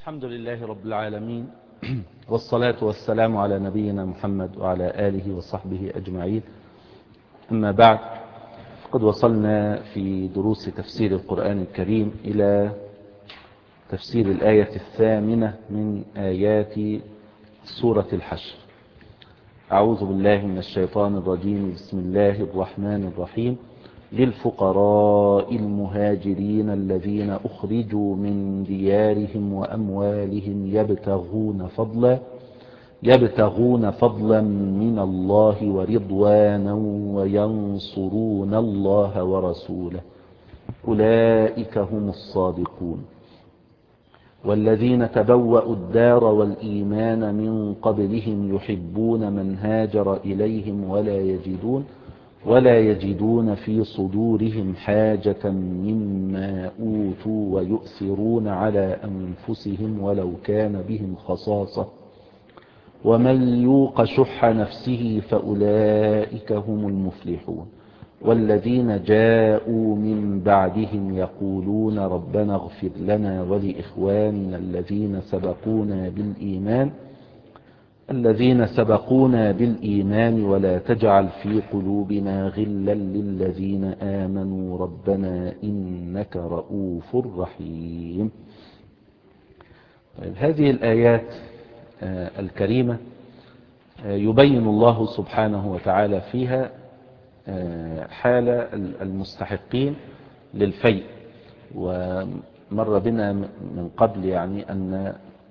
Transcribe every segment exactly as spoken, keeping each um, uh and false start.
الحمد لله رب العالمين والصلاة والسلام على نبينا محمد وعلى آله وصحبه أجمعين. أما بعد، قد وصلنا في دروس تفسير القرآن الكريم إلى تفسير الآية الثامنة من آيات سورة الحشر. أعوذ بالله من الشيطان الرجيم. بسم الله الرحمن الرحيم. للفقراء المهاجرين الذين أخرجوا من ديارهم وأموالهم يبتغون فضلا يبتغون فضلا من الله ورضوانا وينصرون الله ورسوله أولئك هم الصادقون. والذين تبوأوا الدار والإيمان من قبلهم يحبون من هاجر إليهم ولا يجدون ولا يجدون في صدورهم حاجة مما أوتوا ويؤثرون على أنفسهم ولو كان بهم خصاصة ومن يوق شح نفسه فأولئك هم المفلحون. والذين جاءوا من بعدهم يقولون ربنا اغفر لنا ولإخواننا الذين سبقونا بالإيمان الذين سبقونا بالإيمان ولا تجعل في قلوبنا غلا للذين آمنوا ربنا إنك رؤوف رحيم. طيب، هذه الآيات الكريمة يبين الله سبحانه وتعالى فيها حال المستحقين للفيء. ومر بنا من قبل يعني أن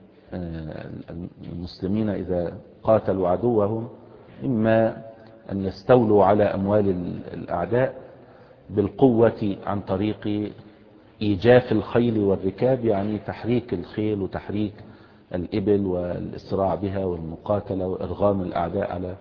المسلمين إذا قاتلوا عدوهم إما أن يستولوا على أموال الأعداء بالقوة عن طريق إيجاف الخيل والركاب، يعني تحريك الخيل وتحريك الإبل والإسراع بها والمقاتلة وإرغام الأعداء على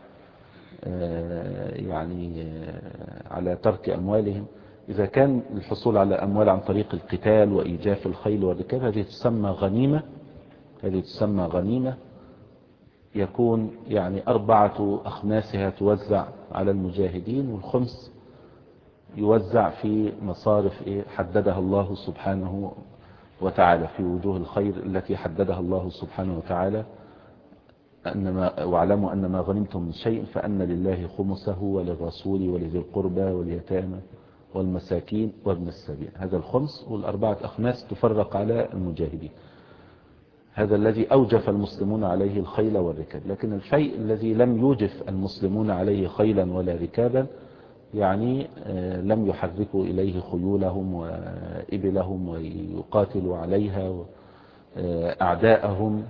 يعني على ترك أموالهم. إذا كان الحصول على أموال عن طريق القتال وإيجاف الخيل والركاب، هذه تسمى غنيمة هذه تسمى غنيمة يكون يعني أربعة أخماسها توزع على المجاهدين، والخمس يوزع في مصارف حددها الله سبحانه وتعالى في وجوه الخير التي حددها الله سبحانه وتعالى. أنما واعلموا أن ما غنمتم من شيء فأن لله خمسه وللرسول ولذي القربى واليتامى والمساكين وابن السبيل. هذا الخمس، والأربعة أخماس تفرق على المجاهدين. هذا الذي أوجف المسلمون عليه الخيل والركاب. لكن الفيء الذي لم يوجف المسلمون عليه خيلا ولا ركابا، يعني لم يحركوا إليه خيولهم وإبلهم ويقاتلوا عليها أعداءهم،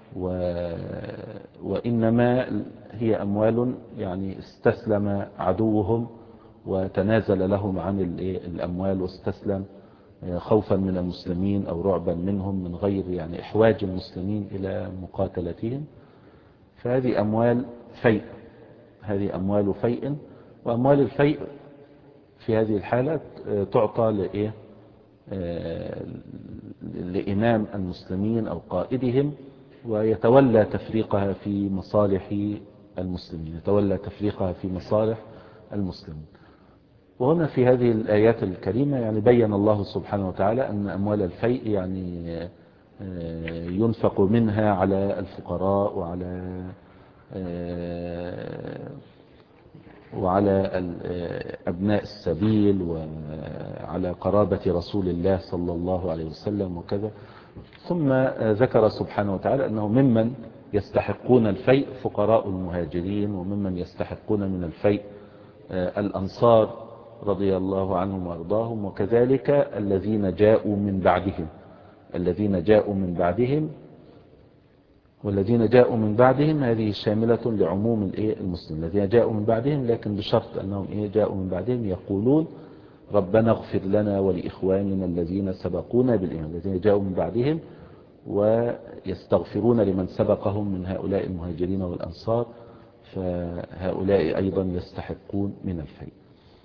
وإنما هي أموال يعني استسلم عدوهم وتنازل لهم عن الأموال واستسلم خوفا من المسلمين أو رعبا منهم من غير يعني إحواج المسلمين إلى مقاتلتهم. فهذه أموال فيء هذه أموال فيء وأموال الفيء في هذه الحالة تعطى لإيه؟ لإمام المسلمين أو قائدهم، ويتولى تفريقها في مصالح المسلمين يتولى تفريقها في مصالح المسلمين. وهنا في هذه الآيات الكريمة يعني بين الله سبحانه وتعالى أن أموال الفيء يعني ينفق منها على الفقراء وعلى وعلى أبناء السبيل وعلى قرابة رسول الله صلى الله عليه وسلم وكذا. ثم ذكر سبحانه وتعالى أنه ممن يستحقون الفيء فقراء المهاجرين، وممن يستحقون من الفيء الأنصار رضي الله عنهم وارضاهم، وكذلك الذين جاءوا من بعدهم الذين جاءوا من بعدهم والذين جاءوا من بعدهم هذه شاملة لعموم المسلمين الذين جاءوا من بعدهم، لكن بشرط أنهم جاءوا من بعدهم يقولون ربنا اغفر لنا ولإخواننا الذين سبقونا بالإيمان. الذين جاءوا من بعدهم ويستغفرون لمن سبقهم من هؤلاء المهاجرين والأنصار، فهؤلاء أيضا يستحقون من الفيء.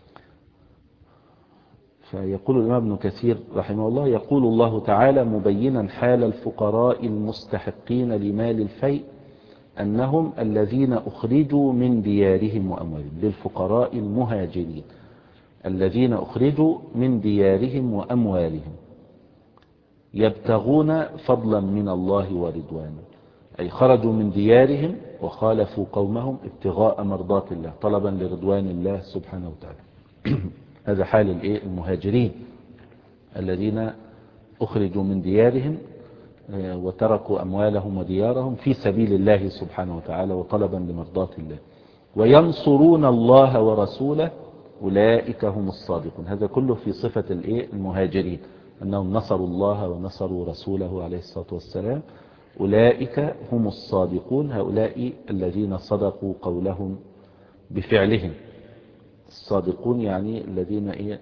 فيقول الإمام ابن كثير رحمه الله: يقول الله تعالى مبينا حال الفقراء المستحقين لمال الفيء أنهم الذين أخرجوا من ديارهم وأموالهم. للفقراء المهاجرين الذين أخرجوا من ديارهم وأموالهم يبتغون فضلا من الله ورضوانا، أي خرجوا من ديارهم وخالفوا قومهم ابتغاء مرضات الله طلبا لرضوان الله سبحانه وتعالى. هذا حال الايه المهاجرين الذين أخرجوا من ديارهم وتركوا أموالهم وديارهم في سبيل الله سبحانه وتعالى وطلبا لمرضات الله. وينصرون الله ورسوله أولئك هم الصادقون. هذا كله في صفة الايه المهاجرين، أنهم نصروا الله ونصروا رسوله عليه الصلاة والسلام. أولئك هم الصادقون، هؤلاء الذين صدقوا قولهم بفعلهم. الصادقون يعني الذين ايه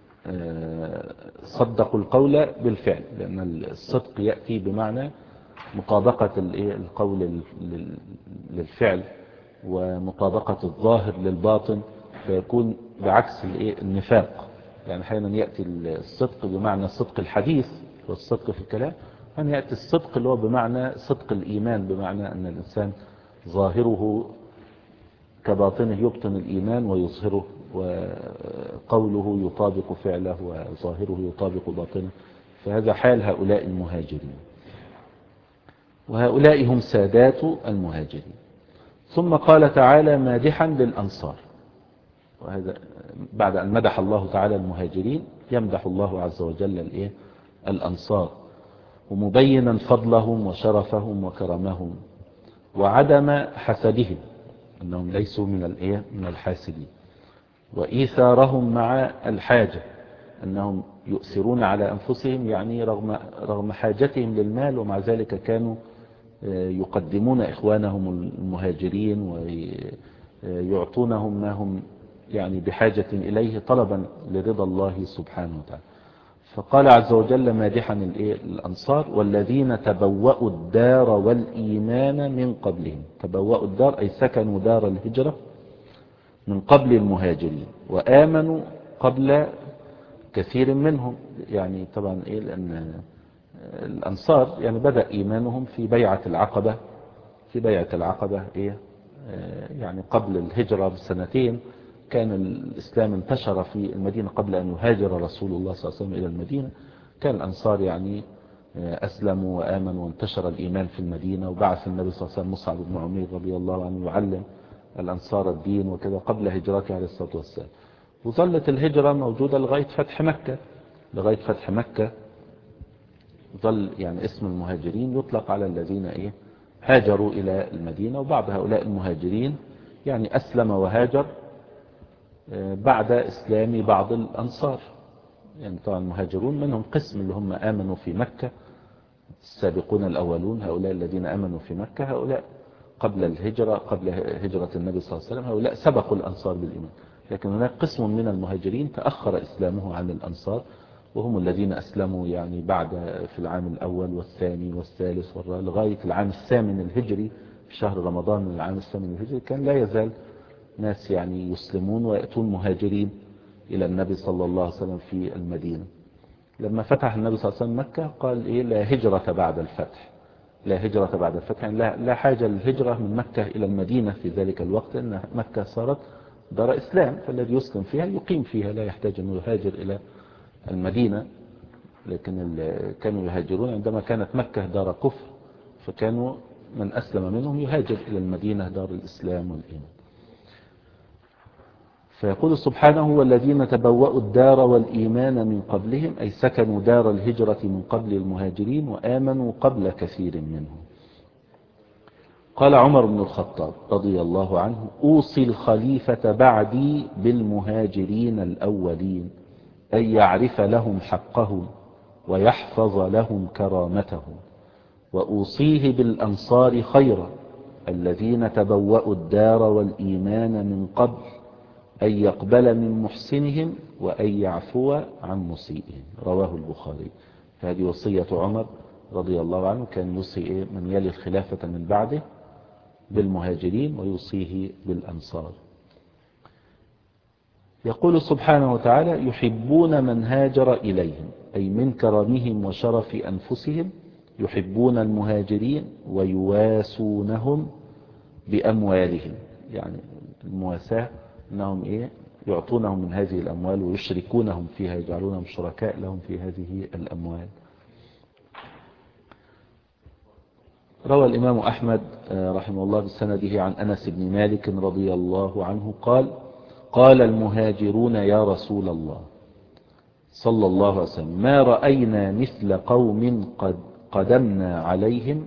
صدقوا القول بالفعل، لأن الصدق يأتي بمعنى مطابقة القول للفعل ومطابقة الظاهر للباطن، فيكون بعكس النفاق. يعني أحيانا يأتي الصدق بمعنى صدق الحديث والصدق في الكلام، أحيانا يأتي الصدق اللي هو بمعنى صدق الإيمان، بمعنى أن الإنسان ظاهره كباطنه يبطن الإيمان ويظهره، وقوله يطابق فعله وظاهره يطابق باطنه. فهذا حال هؤلاء المهاجرين، وهؤلاء هم سادات المهاجرين. ثم قال تعالى مادحا للأنصار، وهذا بعد أن مدح الله تعالى المهاجرين يمدح الله عز وجل الإيه؟ الأنصار، ومبينا فضلهم وشرفهم وكرمهم وعدم حسدهم، أنهم ليسوا من الإيه؟ من الحاسدين، وإيثارهم مع الحاجة، أنهم يؤثرون على أنفسهم، يعني رغم, رغم حاجتهم للمال ومع ذلك كانوا يقدمون إخوانهم المهاجرين ويعطونهم ما هم يعني بحاجة إليه طلبا لرضا الله سبحانه وتعالى. فقال عز وجل مادحا الأنصار والذين تبوأوا الدار والإيمان من قبلهم. تبوأوا الدار أي سكنوا دار الهجرة من قبل المهاجرين، وآمنوا قبل كثير منهم. يعني طبعا إيه، لأن الأنصار يعني بدأ إيمانهم في بيعة العقبة، في بيعة العقبة إيه يعني قبل الهجرة بسنتين. كان الإسلام انتشر في المدينة قبل أن يهاجر رسول الله صلى الله عليه وسلم إلى المدينة. كان الأنصار يعني أسلموا وآمنوا وانتشر الإيمان في المدينة، وبعث النبي صلى الله عليه وسلم مصعب بن عمير رضي الله عنه يعلم الأنصار الدين وكذا قبل هجرته عليه الصلاة والسلام. وظلت الهجرة موجودة لغاية فتح مكة. لغاية فتح مكة ظل يعني اسم المهاجرين يطلق على الذين إيه هاجروا إلى المدينة. وبعض هؤلاء المهاجرين يعني أسلم وهاجر بعد إسلام بعض الأنصار. يعني طبعا المهاجرون منهم قسم اللي هم آمنوا في مكة، السابقون الأولون، هؤلاء الذين آمنوا في مكة، هؤلاء قبل الهجرة، قبل هجرة النبي صلى الله عليه وسلم، هؤلاء سبقوا الأنصار بالإيمان. لكن هناك قسم من المهاجرين تأخر إسلامه عن الأنصار، وهم الذين أسلموا يعني بعد في العام الأول والثاني والثالث والرابع لغاية العام الثامن الهجري. في شهر رمضان من العام الثامن الهجري كان لا يزال ناس يعني يسلمون ويأتون مهاجرين إلى النبي صلى الله عليه وسلم في المدينة. لما فتح النبي صلى الله عليه وسلم مكة قال إيه لا هجرة بعد الفتح. لا هجرة بعد الفتح يعني لا, لا حاجة للهجرة من مكة إلى المدينة في ذلك الوقت، أن مكة صارت دار إسلام، فالذي يسلم فيها يقيم فيها لا يحتاج أنه يهاجر إلى المدينة. لكن كانوا يهاجرون عندما كانت مكة دار كفر، فكانوا من أسلم منهم يهاجر إلى المدينة دار الإسلام والإيمان. فيقول سبحانه والذين تبوأوا الدار والإيمان من قبلهم، أي سكنوا دار الهجرة من قبل المهاجرين وآمنوا قبل كثير منهم. قال عمر بن الخطاب رضي الله عنه أوصي الخليفة بعدي بالمهاجرين الأولين، أن يعرف لهم حقهم ويحفظ لهم كرامتهم، وأوصيه بالأنصار خيرا الذين تبوأوا الدار والإيمان من قبل، أن يقبل من محسنهم وأن يعفو عن مسيئهم. رواه البخاري. فهذه وصية عمر رضي الله عنه، كان يوصي من يلي الخلافة من بعده بالمهاجرين ويوصيه بالأنصار. يقول سبحانه وتعالى يحبون من هاجر إليهم، أي من كرمهم وشرف أنفسهم يحبون المهاجرين ويواسونهم بأموالهم. يعني المواساة أنهم إيه يعطونهم من هذه الأموال ويشركونهم فيها، يجعلونهم شركاء لهم في هذه الأموال. روى الإمام أحمد رحمه الله بسنده عن أنس بن مالك رضي الله عنه قال قال المهاجرون يا رسول الله صلى الله عليه وسلم ما رأينا مثل قوم قد قدمنا عليهم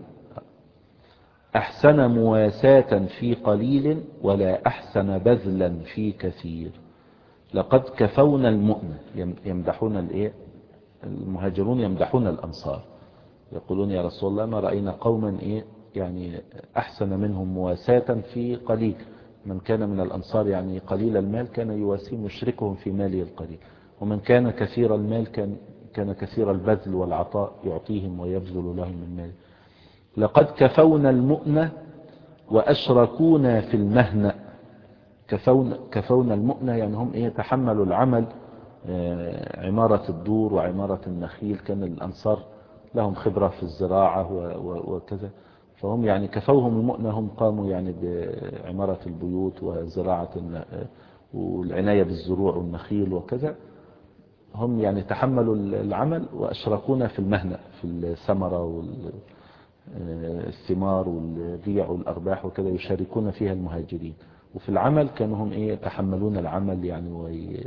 أحسن مواساة في قليل ولا أحسن بذلا في كثير. لقد كفونا المؤنة، يمدحون الايه المهاجرون يمدحون الأنصار، يقولون يا رسول الله ما رأينا قوما ايه يعني أحسن منهم مواساة في قليل. من كان من الأنصار يعني قليل المال كان يواسي مشركهم في ماله القليل، ومن كان كثير المال كان كان كثير البذل والعطاء يعطيهم ويبذل لهم من ماله. لقد كفونا المؤنة وأشركونا في المهنة. كفونا, كفونا المؤنة يعني هم ايه تحملوا العمل، عمارة الدور وعمارة النخيل، كان الأنصار لهم خبرة في الزراعة وكذا، فهم يعني كفوهم المؤنة، هم قاموا يعني بعمارة البيوت وزراعة والعناية بالزروع والنخيل وكذا. هم يعني تحملوا العمل وأشركونا في المهنة، في الثمرة والثمار والبيع والأرباح وكذا، يشاركون فيها المهاجرين. وفي العمل كانوا هم ايه يتحملون العمل يعني وي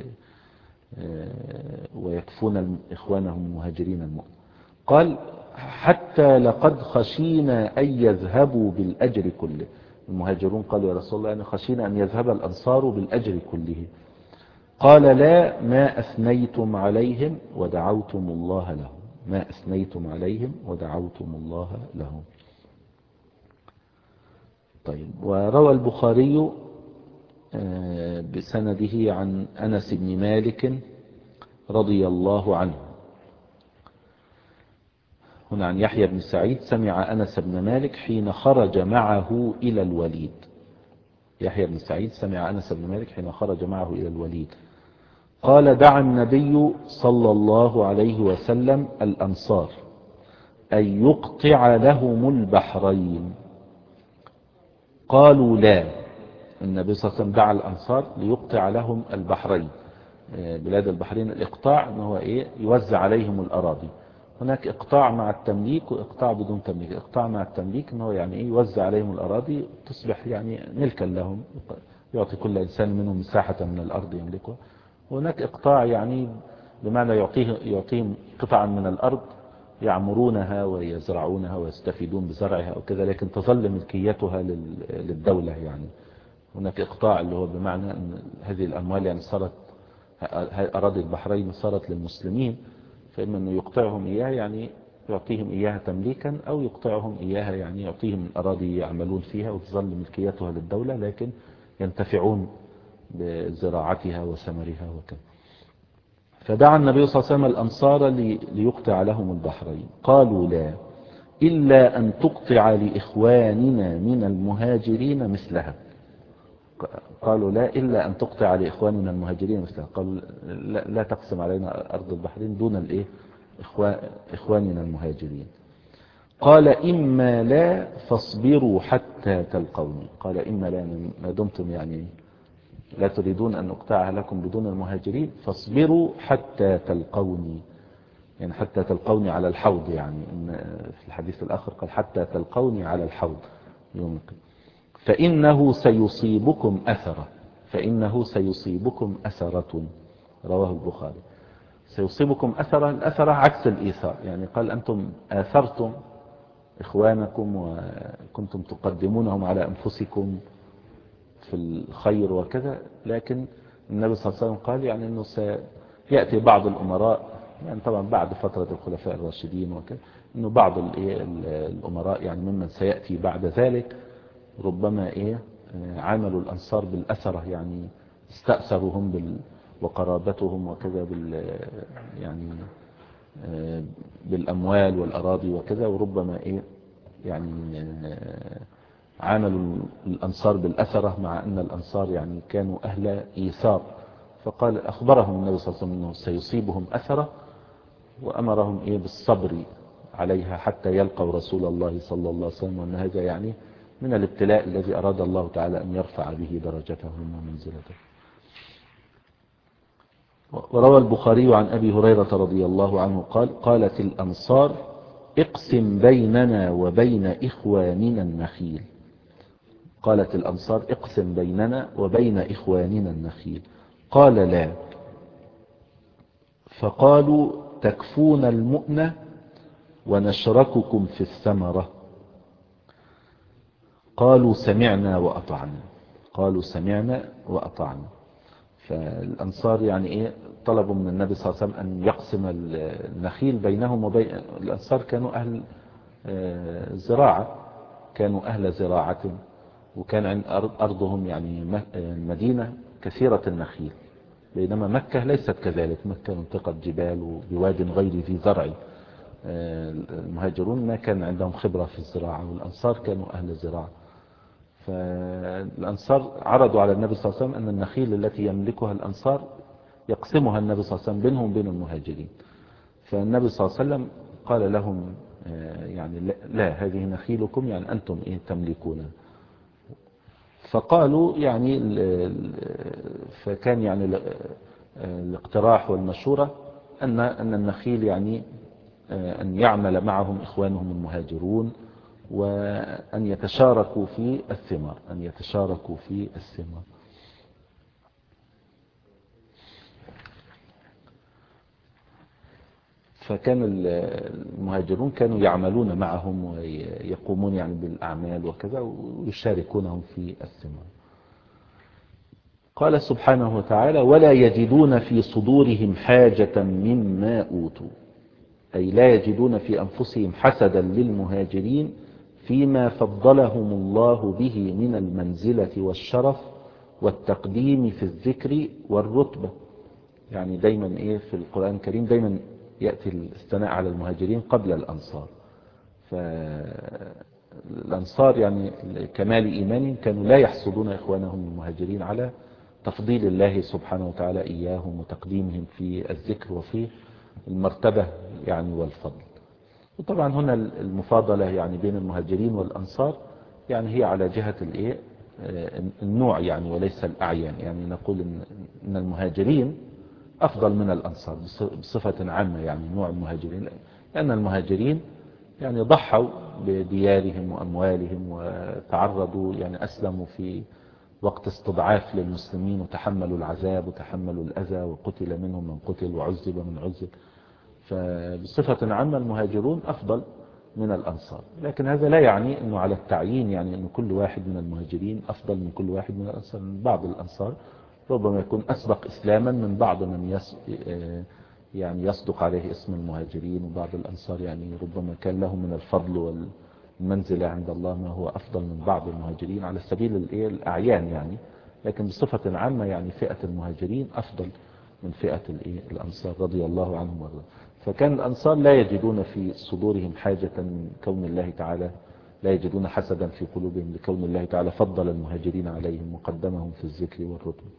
ويكفون إخوانهم المهاجرين المؤمنين. قال حتى لقد خشينا أن يذهبوا بالأجر كله. المهاجرون قالوا يا رسول الله يعني خشينا أن يذهب الأنصار بالأجر كله. قال لا ما أثنيتم عليهم ودعوتم الله لهم، ما أثنيتم عليهم ودعوتم الله لهم. طيب، وروى البخاري بسنده عن أنس بن مالك رضي الله عنه هنا عن يحيى بن سعيد سمع أنس بن مالك حين خرج معه إلى الوليد. يحيى بن سعيد سمع أنس بن مالك حين خرج معه إلى الوليد قال دعا النبي صلى الله عليه وسلم الأنصار أن يقطع لهم البحرين. قالوا لا. النبي صلى الله عليه وسلم دعا الأنصار ليقطع لهم البحرين، بلاد البحرين. الإقطاع أنه إيه يوزع عليهم الأراضي. هناك إقطاع مع التمليك وإقطاع بدون تمليك. إقطاع مع التمليك أنه يعني إيه يوزع عليهم الأراضي تصبح يعني ملكا لهم، يعطي كل إنسان منهم مساحة من الأرض يملكها. وهناك إقطاع يعني بمعنى يعطيه يعطيهم قطعا من الأرض يعمرونها ويزرعونها ويستفيدون بزرعها وكذا، لكن تظل ملكيتها للدولة. يعني هناك إقطاع اللي هو بمعنى أن هذه الأموال يعني صارت أراضي البحرين صارت للمسلمين، فإما أنه يقطعهم إياها يعني يعطيهم إياها تمليكا، أو يقطعهم إياها يعني يعطيهم الأراضي يعملون فيها وتظل ملكيتها للدولة، لكن ينتفعون بزراعتها وثمرها وكذا. فدعا النبي صلى الله عليه وسلم الأنصار ليقطع لهم البحرين. قالوا لا إلا أن تقطع لإخواننا من المهاجرين مثلها. قالوا لا إلا أن تقطع لإخواننا المهاجرين مثلها. قالوا لا, لا تقسم علينا أرض البحرين دون الإيه إخواننا المهاجرين. قال إما لا فاصبروا حتى تلقوني. قال إما لا، ما دمتم يعني لا تريدون أن أقطعها لكم بدون المهاجرين فاصبروا حتى تلقوني، يعني حتى تلقوني على الحوض. يعني في الحديث الآخر قال حتى تلقوني على الحوض يوم القيامة. فإنه سيصيبكم أثرة فإنه سيصيبكم أثرة. رواه البخاري. سيصيبكم أثرة، الأثرة عكس الإيثار. يعني قال أنتم آثرتم إخوانكم وكنتم تقدمونهم على أنفسكم في الخير وكذا، لكن النبي صلى الله عليه وسلم قال يعني أنه سيأتي بعض الأمراء، يعني طبعا بعد فترة الخلفاء الراشدين وكذا، أنه بعض الأمراء يعني ممن سيأتي بعد ذلك ربما إيه عاملوا الأنصار بالأثرة، يعني استأثرهم بال وقرابتهم وكذا بال يعني بالأموال والأراضي وكذا، وربما إيه يعني عاملوا الأنصار بالأثرة مع أن الأنصار يعني كانوا أهل إيثار. فقال أخبرهم النبي صلى الله عليه وسلم أنه سيصيبهم أثرة، وأمرهم إيه بالصبر عليها حتى يلقوا رسول الله صلى الله عليه وسلم، وأن هذا يعني من الابتلاء الذي أراد الله تعالى أن يرفع به درجتهم ومنزلتهم. وروى البخاري عن أبي هريرة رضي الله عنه قال قالت الأنصار اقسم بيننا وبين إخواننا النخيل. قالت الأنصار اقسم بيننا وبين إخواننا النخيل. قال لا. فقالوا تكفون المؤنة ونشرككم في الثمرة. قالوا سمعنا وأطعنا. قالوا سمعنا وأطعنا. فالأنصار يعني إيه طلبوا من النبي صلى الله عليه وسلم أن يقسم النخيل بينهم وبين الأنصار. كانوا أهل زراعة، كانوا أهل زراعة، وكان عند أرضهم يعني المدينة كثيرة النخيل، بينما مكة ليست كذلك. مكة منطقة جبال وبواد غير ذي زرع. المهاجرون ما كان عندهم خبرة في الزراعة، والأنصار كانوا أهل الزراعة. فالأنصار عرضوا على النبي صلى الله عليه وسلم أن النخيل التي يملكها الأنصار يقسمها النبي صلى الله عليه وسلم بينهم وبين المهاجرين. فالنبي صلى الله عليه وسلم قال لهم يعني لا، هذه نخيلكم، يعني أنتم إيه تملكونها. فقالوا يعني فكان يعني الاقتراح والمشورة أن أن النخيل يعني أن يعمل معهم إخوانهم المهاجرون، وأن يتشاركوا في الثمار، أن يتشاركوا في الثمار. فكان المهاجرون كانوا يعملون معهم ويقومون يعني بالأعمال وكذا، ويشاركونهم في الثمار. قال سبحانه وتعالى ولا يجدون في صدورهم حاجة مما أوتوا، أي لا يجدون في أنفسهم حسدا للمهاجرين فيما فضلهم الله به من المنزلة والشرف والتقديم في الذكر والرتبة. يعني دايما إيه في القرآن الكريم دايما يأتي الثناء على المهاجرين قبل الأنصار. فالأنصار يعني كمال إيمانهم كانوا لا يحسدون إخوانهم المهاجرين على تفضيل الله سبحانه وتعالى إياهم وتقديمهم في الذكر وفي المرتبة يعني والفضل. وطبعا هنا المفاضلة يعني بين المهاجرين والأنصار يعني هي على جهة الإيه النوع يعني وليس الأعيان. يعني نقول إن المهاجرين أفضل من الأنصار بصفة عامة، يعني نوع المهاجرين، لأن المهاجرين يعني ضحوا بديارهم وأموالهم وتعرضوا يعني أسلموا في وقت استضعاف للمسلمين، وتحملوا العذاب وتحملوا الأذى، وقتل منهم من قتل وعذب من عذب. فبصفة عامة المهاجرون أفضل من الأنصار، لكن هذا لا يعني أنه على التعيين يعني أن كل واحد من المهاجرين أفضل من كل واحد من الأنصار. بعض الأنصار ربما يكون أسبق إسلاما من بعض من يس يعني يصدق عليه اسم المهاجرين، وبعض الأنصار يعني ربما كان لهم من الفضل والمنزلة عند الله ما هو أفضل من بعض المهاجرين على سبيل الأعيان يعني. لكن بصفة عامة يعني فئة المهاجرين أفضل من فئة الأنصار رضي الله عنهم وارضاهم. فكان الأنصار لا يجدون في صدورهم حاجة من كون الله تعالى، لا يجدون حسدا في قلوبهم لكون الله تعالى فضل المهاجرين عليهم وقدمهم في الذكر والرتبة.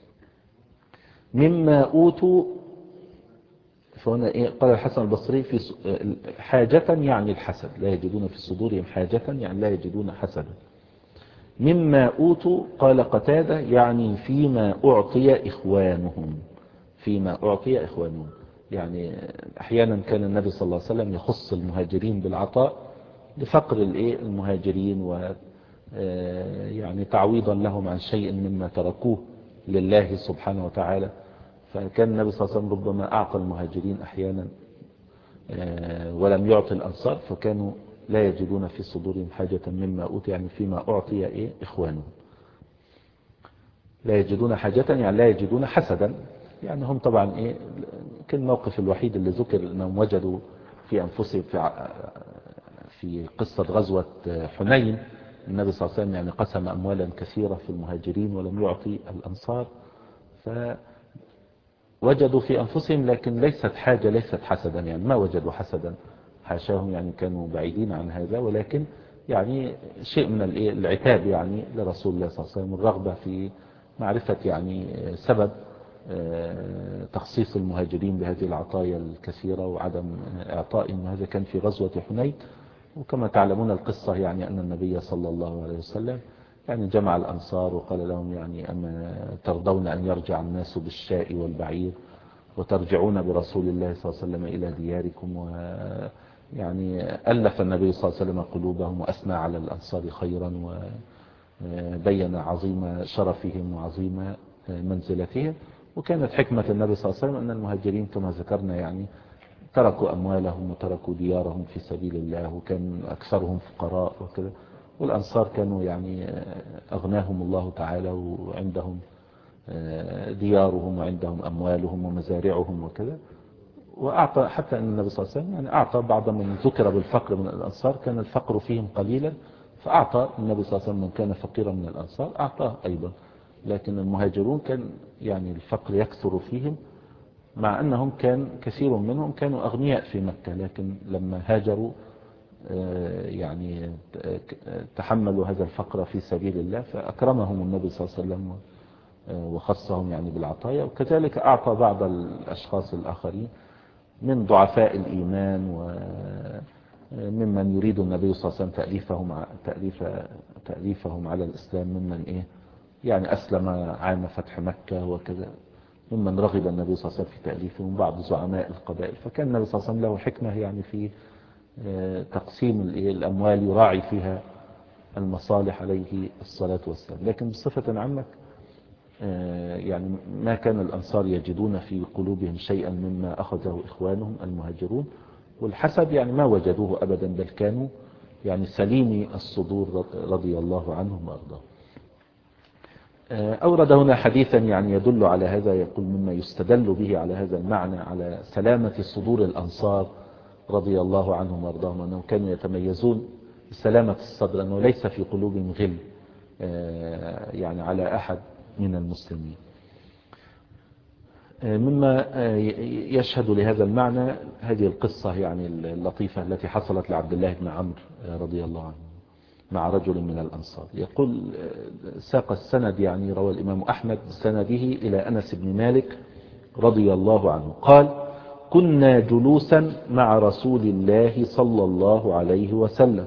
مما أوتوا، فهنا إيه قال الحسن البصري في حاجة يعني الحسد، لا يجدون في صدورهم حاجة يعني لا يجدون حسدا. مما أوتوا قال قتادة يعني فيما أعطي إخوانهم، فيما أعطي إخوانهم. يعني أحيانا كان النبي صلى الله عليه وسلم يخص المهاجرين بالعطاء لفقر المهاجرين، و يعني تعويضا لهم عن شيء مما تركوه لله سبحانه وتعالى. فكان النبي صلى الله عليه وسلم ربما أعطى المهاجرين أحيانا ولم يعطي الأنصار، فكانوا لا يجدون في صدورهم حاجة مما أوتي يعني فيما أعطي إيه إخوانهم. لا يجدون حاجة يعني لا يجدون حسدا. يعني هم طبعا إيه كان الموقف الوحيد اللي ذكر أنهم وجدوا في أنفسهم في في قصة غزوة حنين النبي صلى الله عليه وسلم يعني قسم أموالا كثيرة في المهاجرين ولم يعطي الأنصار، فوجدوا في أنفسهم لكن ليست حاجة ليست حسدا، يعني ما وجدوا حسدا حاشاهم، يعني كانوا بعيدين عن هذا، ولكن يعني شيء من العتاب يعني لرسول الله صلى الله عليه وسلم، الرغبة في معرفة يعني سبب تخصيص المهاجرين بهذه العطايا الكثيرة وعدم إعطائهم. هذا كان في غزوة حنين. وكما تعلمون القصة يعني أن النبي صلى الله عليه وسلم يعني جمع الأنصار وقال لهم يعني أما ترضون أن يرجع الناس بالشاء والبعير وترجعون برسول الله صلى الله عليه وسلم إلى دياركم، يعني ألف النبي صلى الله عليه وسلم قلوبهم وأثنى على الأنصار خيرا وبين عظيم شرفهم وعظيم منزلتهم. وكانت حكمة النبي صلى الله عليه وسلم أن المهاجرين كما ذكرنا يعني تركوا أموالهم وتركوا ديارهم في سبيل الله، وكان أكثرهم فقراء وكذا، والأنصار كانوا يعني أغناهم الله تعالى وعندهم ديارهم وعندهم أموالهم ومزارعهم وكذا. وأعطى حتى أن النبي صلى الله عليه وسلم يعني أعطى بعض من ذكر بالفقر من الأنصار كان الفقر فيهم قليلا، فأعطى النبي صلى الله عليه وسلم من كان فقيرا من الأنصار أعطاه أيضا. لكن المهاجرون كان يعني الفقر يكثر فيهم، مع أنهم كان كثير منهم كانوا أغنياء في مكة، لكن لما هاجروا يعني تحملوا هذا الفقر في سبيل الله فأكرمهم النبي صلى الله عليه وسلم وخصهم يعني بالعطايا. وكذلك أعطى بعض الأشخاص الآخرين من ضعفاء الإيمان وممن يريد النبي صلى الله عليه وسلم تأليفهم تأليف تأليفهم على الإسلام، ممن إيه يعني أسلم عام فتح مكة وكذا، ممن رغب النبي صلى الله عليه وسلم في تأليفهم بعض زعماء القبائل. فكان النبي صلى الله عليه وسلم له حكمة يعني في تقسيم الأموال يراعي فيها المصالح عليه الصلاة والسلام. لكن بصفة عامة يعني ما كان الأنصار يجدون في قلوبهم شيئا مما أخذه إخوانهم المهاجرون، والحسد يعني ما وجدوه أبدا، بل كانوا يعني سليمي الصدور رضي الله عنهم وأرضاهم. أورد هنا حديثا يعني يدل على هذا، يقول مما يستدل به على هذا المعنى على سلامة صدور الأنصار رضي الله عنهم وأرضاهم، أنهم كانوا يتميزون بسلامة الصدر، أنه ليس في قلوبهم غل يعني على أحد من المسلمين. مما يشهد لهذا المعنى هذه القصة يعني اللطيفة التي حصلت لعبد الله بن عمرو رضي الله عنه مع رجل من الأنصار. يقول ساق السند يعني روى الإمام أحمد بسنده إلى أنس بن مالك رضي الله عنه قال: كنا جلوسا مع رسول الله صلى الله عليه وسلم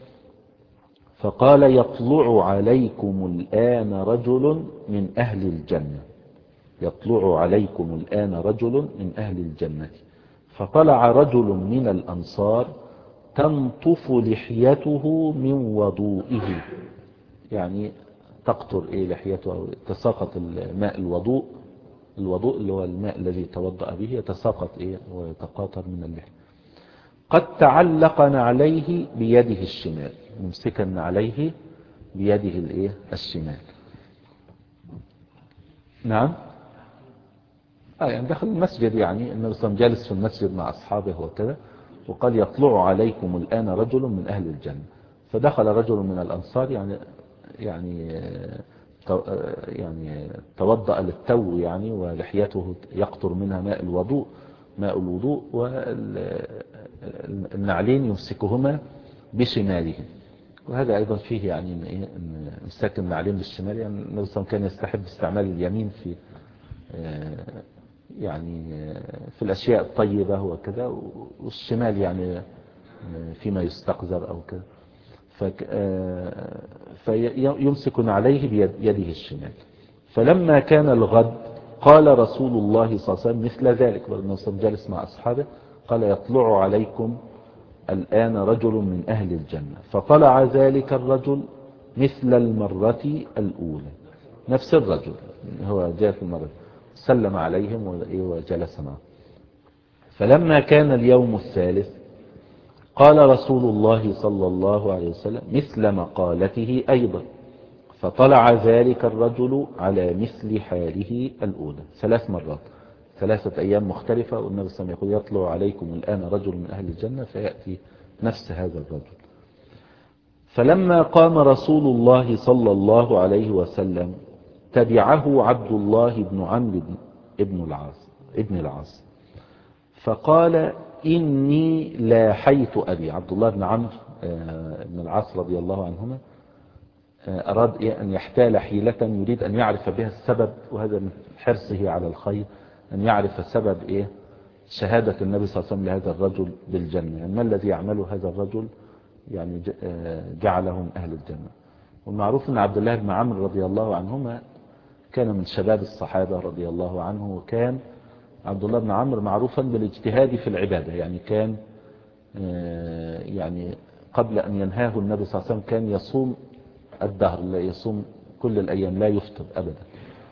فقال: يطلع عليكم الآن رجل من أهل الجنة يطلع عليكم الآن رجل من أهل الجنة. فطلع رجل من الأنصار تنطف لحيته من وضوئه، يعني تقطر إيه لحيته، تساقط الماء الوضوء الوضوء اللي هو الماء الذي توضأ به يتساقط إيه ويتقاطر من اللحية. قد تعلقنا عليه بيده الشمال، ممسكا عليه بيده الإيه الشمال. نعم آه يعني دخل المسجد، يعني النبي صلى الله عليه وسلم جالس في المسجد مع أصحابه وكذا، وقال: يطلع عليكم الآن رجل من أهل الجنة. فدخل رجل من الأنصار يعني يعني يعني توضأ للتو يعني، ولحيته يقطر منها ماء الوضوء ماء الوضوء والنعلين يمسكهما بشماله. وهذا أيضا فيه يعني إن امساك النعلين بالشمال، يعني النبي صلى الله عليه وسلم كان يستحب استعمال اليمين في يعني في الأشياء الطيبة وكذا، والشمال يعني فيما يستقذر أو كذا، فيمسك عليه بيده الشمال. فلما كان الغد قال رسول الله صلى الله عليه وسلم مثل ذلك، والنبي صلى الله عليه وسلم جالس مع أصحابه، قال: يطلع عليكم الآن رجل من أهل الجنة. فطلع ذلك الرجل مثل المرة الأولى، نفس الرجل هو جاء في المرة، سلم عليهم وجلس معهم. فلما كان اليوم الثالث قال رسول الله صلى الله عليه وسلم مثل مقالته أيضا، فطلع ذلك الرجل على مثل حاله الأولى ثلاث مرات، ثلاثة أيام مختلفة، والنبي صلى الله عليه وسلم يقول: يطلع عليكم الآن رجل من أهل الجنة، فيأتي نفس هذا الرجل. فلما قام رسول الله صلى الله عليه وسلم تبعه عبد الله بن عمرو بن العاص ابن العاص فقال: إني لاحيت أبي. عبد الله بن عمرو بن العاص رضي الله عنهما أراد أن يحتال حيلة يريد أن يعرف بها السبب، وهذا من حرصه على الخير، أن يعرف سبب إيه شهادة النبي صلى الله عليه وسلم لهذا الرجل بالجنة، يعني ما الذي يعمله هذا الرجل يعني جعله من أهل الجنة. والمعروف أن عبد الله بن عمرو رضي الله عنهما كان من شباب الصحابة رضي الله عنه، وكان عبد الله بن عمرو معروفا بالاجتهاد في العبادة، يعني كان يعني قبل أن ينهاه النبي صلى الله عليه وسلم كان يصوم الدهر، لا يصوم كل الأيام، لا يفطر أبدا،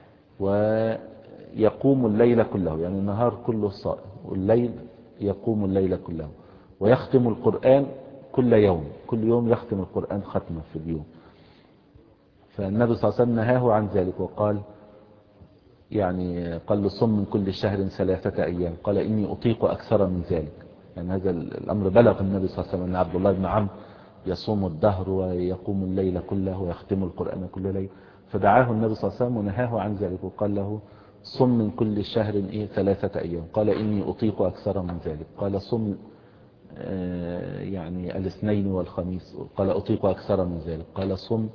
ويقوم الليل كله، يعني النهار كله صائم والليل يقوم الليل كله، ويختم القرآن كل يوم، كل يوم يختم القرآن ختمة في اليوم. فالنبي صلى الله عليه وسلم نهاه عن ذلك وقال يعني قال له صم من كل شهر ثلاثة أيام، قال إني أطيق أكثر من ذلك. يعني هذا الأمر بلغ النبي صلى الله عليه وسلم أن عبد الله بن عمرو يصوم الدهر ويقوم الليل كله ويختم القرآن كل ليل، فدعاه النبي صلى الله عليه وسلم ونهاه عن ذلك وقال له صم من كل شهر إيه ثلاثة أيام، قال إني أطيق أكثر من ذلك، قال صم آه يعني الاثنين والخميس، قال أطيق أكثر من ذلك، قال صم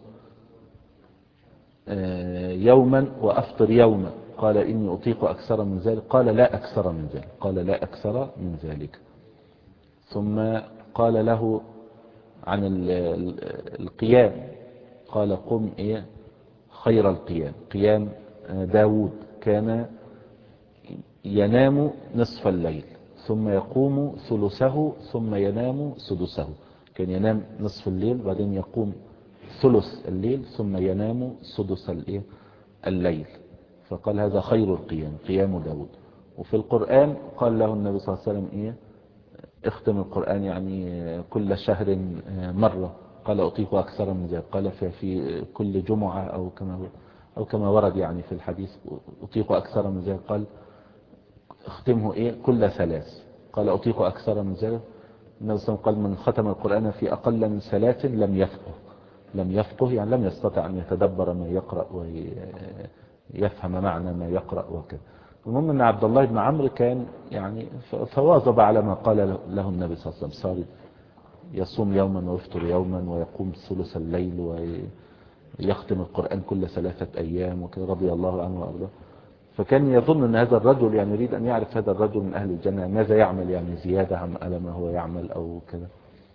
آه يوما وأفطر يوما، قال إني أطيق أكثر من ذلك، قال لا أكثر من ذلك، قال لا أكثر من ذلك. ثم قال له عن القيام، قال قم إيه خير القيام قيام داود، كان ينام نصف الليل ثم يقوم ثلثه ثم ينام سدسه، كان ينام نصف الليل بعدين يقوم ثلث الليل ثم ينام سدس الليل، فقال هذا خير القيام قيام داود. وفي القرآن قال له النبي صلى الله عليه وسلم إيه اختم القرآن يعني كل شهر مرة، قال أطيق أكثر من ذلك، قال في كل جمعة أو كما أو كما ورد يعني في الحديث أطيق أكثر من ذلك، قال اختمه إيه كل ثلاث، قال أطيق أكثر من ذلك. النبي صلى الله عليه وسلم قال من ختم القرآن في أقل من ثلاث لم يفقه، لم يفقه يعني لم يستطع أن يتدبر ما يقرأ ويفهم معنى ما يقرأ وكذا. المهم أن عبد الله بن عمرو كان يعني فواظب على ما قال له النبي صلى الله عليه وسلم، صار يصوم يوما ويفطر يوما ويقوم ثلث الليل ويختم القرآن كل ثلاثة أيام وكذا رضي الله عنه وأرضاه. فكان يظن أن هذا الرجل يعني يريد أن يعرف هذا الرجل من أهل الجنة ماذا يعمل، يعني زيادة عن ما هو يعمل أو كذا.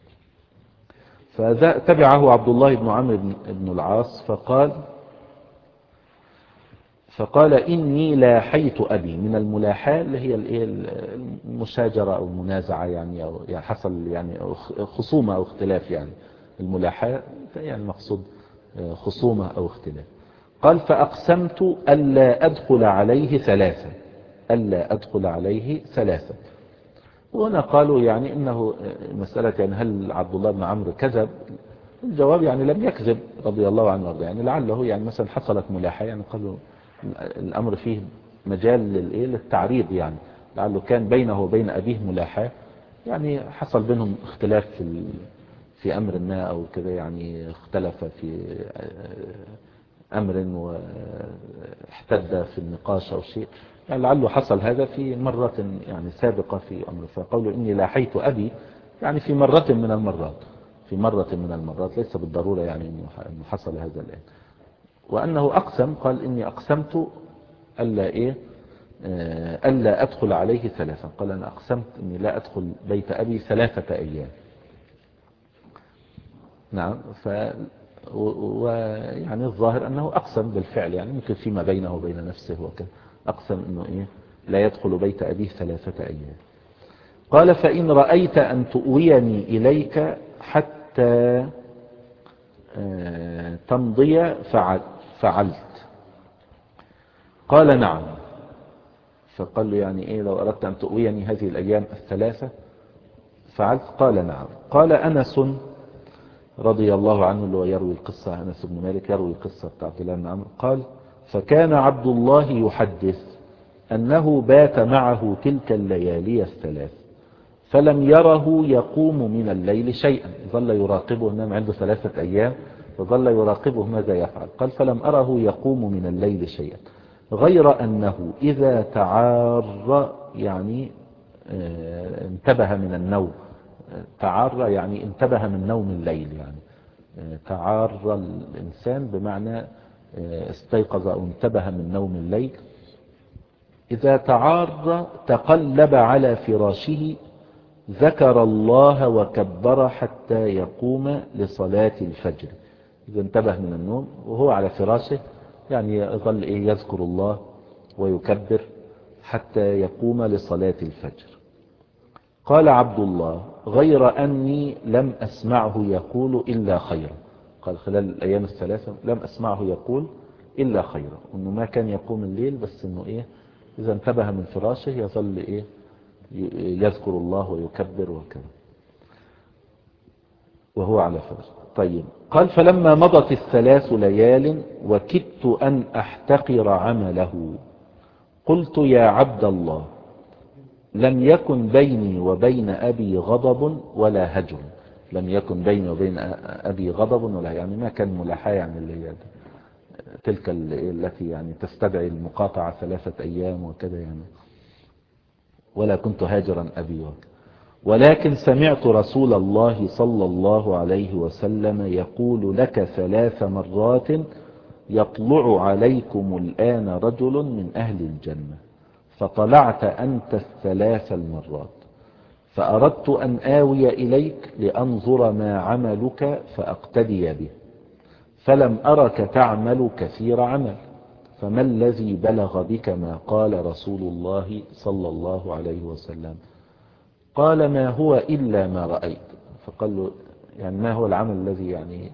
فتبعه عبد الله بن عمرو بن العاص فقال فقال إني لاحيت أبي، من الملاحاة اللي هي المشاجرة أو المنازعة يعني أو يعني حصل يعني خصومة أو اختلاف، يعني الملاحاة يعني مقصود خصومة أو اختلاف. قال فأقسمت ألا أدخل عليه ثلاثة، ألا أدخل عليه ثلاثة. وهنا قالوا يعني إنه مسألة يعني هل عبد الله بن عمرو كذب؟ الجواب يعني لم يكذب رضي الله عنه وارضاه، يعني لعله يعني مثلا حصلت ملاحة، يعني قالوا الأمر فيه مجال للإيه للتعريض، يعني لعله كان بينه وبين أبيه ملاحة، يعني حصل بينهم اختلاف في في أمر ما أو كذا، يعني اختلف في أمر واحتد في النقاش أو شيء، يعني لعله حصل هذا في مرة يعني سابقة في أمر، فقولوا إني لاحيت أبي يعني في مرة من المرات، في مرة من المرات ليس بالضرورة يعني أنه حصل هذا الآن. وأنه أقسم قال إني أقسمت ألا إيه ألا أدخل عليه ثلاثة، قال أنا أقسمت إني لا أدخل بيت أبي ثلاثة أيام. نعم. ف ويعني الظاهر أنه أقسم بالفعل، يعني ممكن فيما بينه وبين نفسه وكذا أقسم أنه إيه لا يدخل بيت أبيه ثلاثة أيام. قال فإن رأيت أن تؤويني إليك حتى تمضي فعل فعلت. قال نعم. فقال له يعني إيه لو أردت أن تؤويني هذه الأيام الثلاثة فعلت؟ قال نعم. قال أنس رضي الله عنه اللي هو يروي القصة، أنس بن مالك يروي القصة بتاع عبد الله بن عمرو، قال فكان عبد الله يحدث أنه بات معه تلك الليالي الثلاث فلم يره يقوم من الليل شيئا، ظل يراقبه، نام عنده ثلاثة أيام فظل يراقبه ماذا يفعل. قال فلم أره يقوم من الليل شيئا غير أنه إذا تعار يعني اه انتبه من النوم، تعار يعني انتبه من نوم الليل، يعني اه تعار الإنسان بمعنى اه استيقظ أو انتبه من نوم الليل، إذا تعار تقلب على فراشه ذكر الله وكبر حتى يقوم لصلاة الفجر. إذا انتبه من النوم وهو على فراشه يعني يظل إيه يذكر الله ويكبر حتى يقوم لصلاة الفجر. قال عبد الله غير أني لم أسمعه يقول إلا خيرا. قال خلال الأيام الثلاثة لم أسمعه يقول إلا خيرا، أنه ما كان يقوم الليل بس أنه إيه إذا انتبه من فراشه يظل إيه يذكر الله ويكبر وكذا وهو على فراشه. طيب قال فلما مضت الثلاث ليال وكدت أن أحتقر عمله قلت يا عبد الله لم يكن بيني وبين أبي غضب ولا هجر. لم يكن بيني وبين أبي غضب ولا، يعني ما كان ملاحاة، يعني اللي هي تلك التي يعني تستدعي المقاطعة ثلاثة أيام وكذا يعني، ولا كنت هاجرا أبي وكذا. ولكن سمعت رسول الله صلى الله عليه وسلم يقول لك ثلاث مرات يطلع عليكم الآن رجل من أهل الجنة، فطلعت أنت الثلاث المرات، فأردت أن آوي إليك لأنظر ما عملك فأقتدي به، فلم أرك تعمل كثير عمل، فما الذي بلغ بك ما قال رسول الله صلى الله عليه وسلم؟ قال ما هو إلا ما رأيت. فقال له يعني ما هو العمل الذي يعني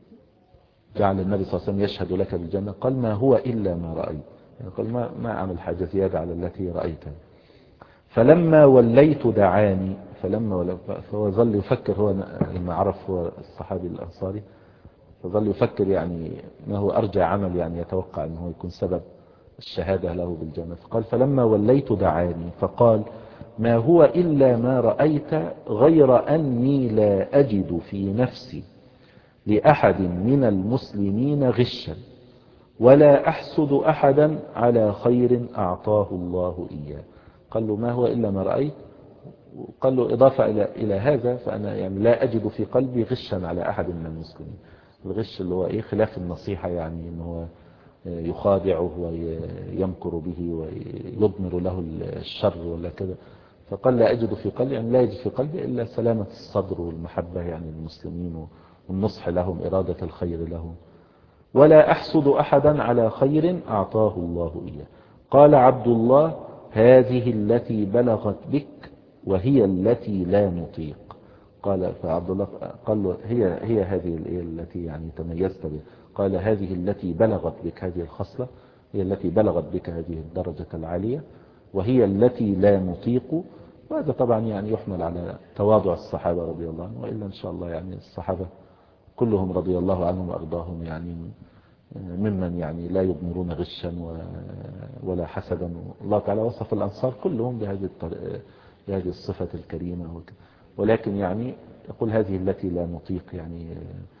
جعل النبي صلى الله عليه وسلم يشهد لك بالجنة؟ قال ما هو إلا ما رأيت، يعني قال ما, ما أعمل حاجة زيادة على التي رأيتها. فلما وليت دعاني، فلما وليت فهو ظل يفكر، هو لما عرف هو الصحابي الأنصاري فظل يفكر يعني ما هو أرجى عمل يعني يتوقع أنه يكون سبب الشهادة له بالجنة. فقال فلما وليت دعاني فقال ما هو إلا ما رأيت غير أني لا أجد في نفسي لأحد من المسلمين غشا ولا أحسد أحدا على خير أعطاه الله إياه. قال له ما هو إلا ما رأيت، قال له إضافة إلى إلى هذا فأنا يعني لا أجد في قلبي غشا على أحد من المسلمين. الغش اللي هو إيه خلاف النصيحة، يعني إنه هو يخادعه ويمكر به ويضمر له الشر ولا كذا. فقال لا أجد في قلبي، يعني لا يجد في قلبي إلا سلامة الصدر والمحبة يعني للمسلمين والنصح لهم، إرادة الخير لهم، ولا أحسد أحدا على خير أعطاه الله إياه. قال عبد الله هذه التي بلغت بك وهي التي لا نطيق. قال فعبد الله قال له هي هي هذه التي يعني تميزت بها. قال هذه التي بلغت بك، هذه الخصلة هي التي بلغت بك هذه الدرجة العالية، وهي التي لا نطيق. وهذا طبعا يعني يحمل على تواضع الصحابة رضي الله عنهم، وإلا إن شاء الله يعني الصحابة كلهم رضي الله عنهم وأرضاهم يعني ممن يعني لا يضمرون غشا ولا حسدا. الله تعالى وصف الأنصار كلهم بهذه بهذه الصفة الكريمة، ولكن يعني يقول هذه التي لا نطيق، يعني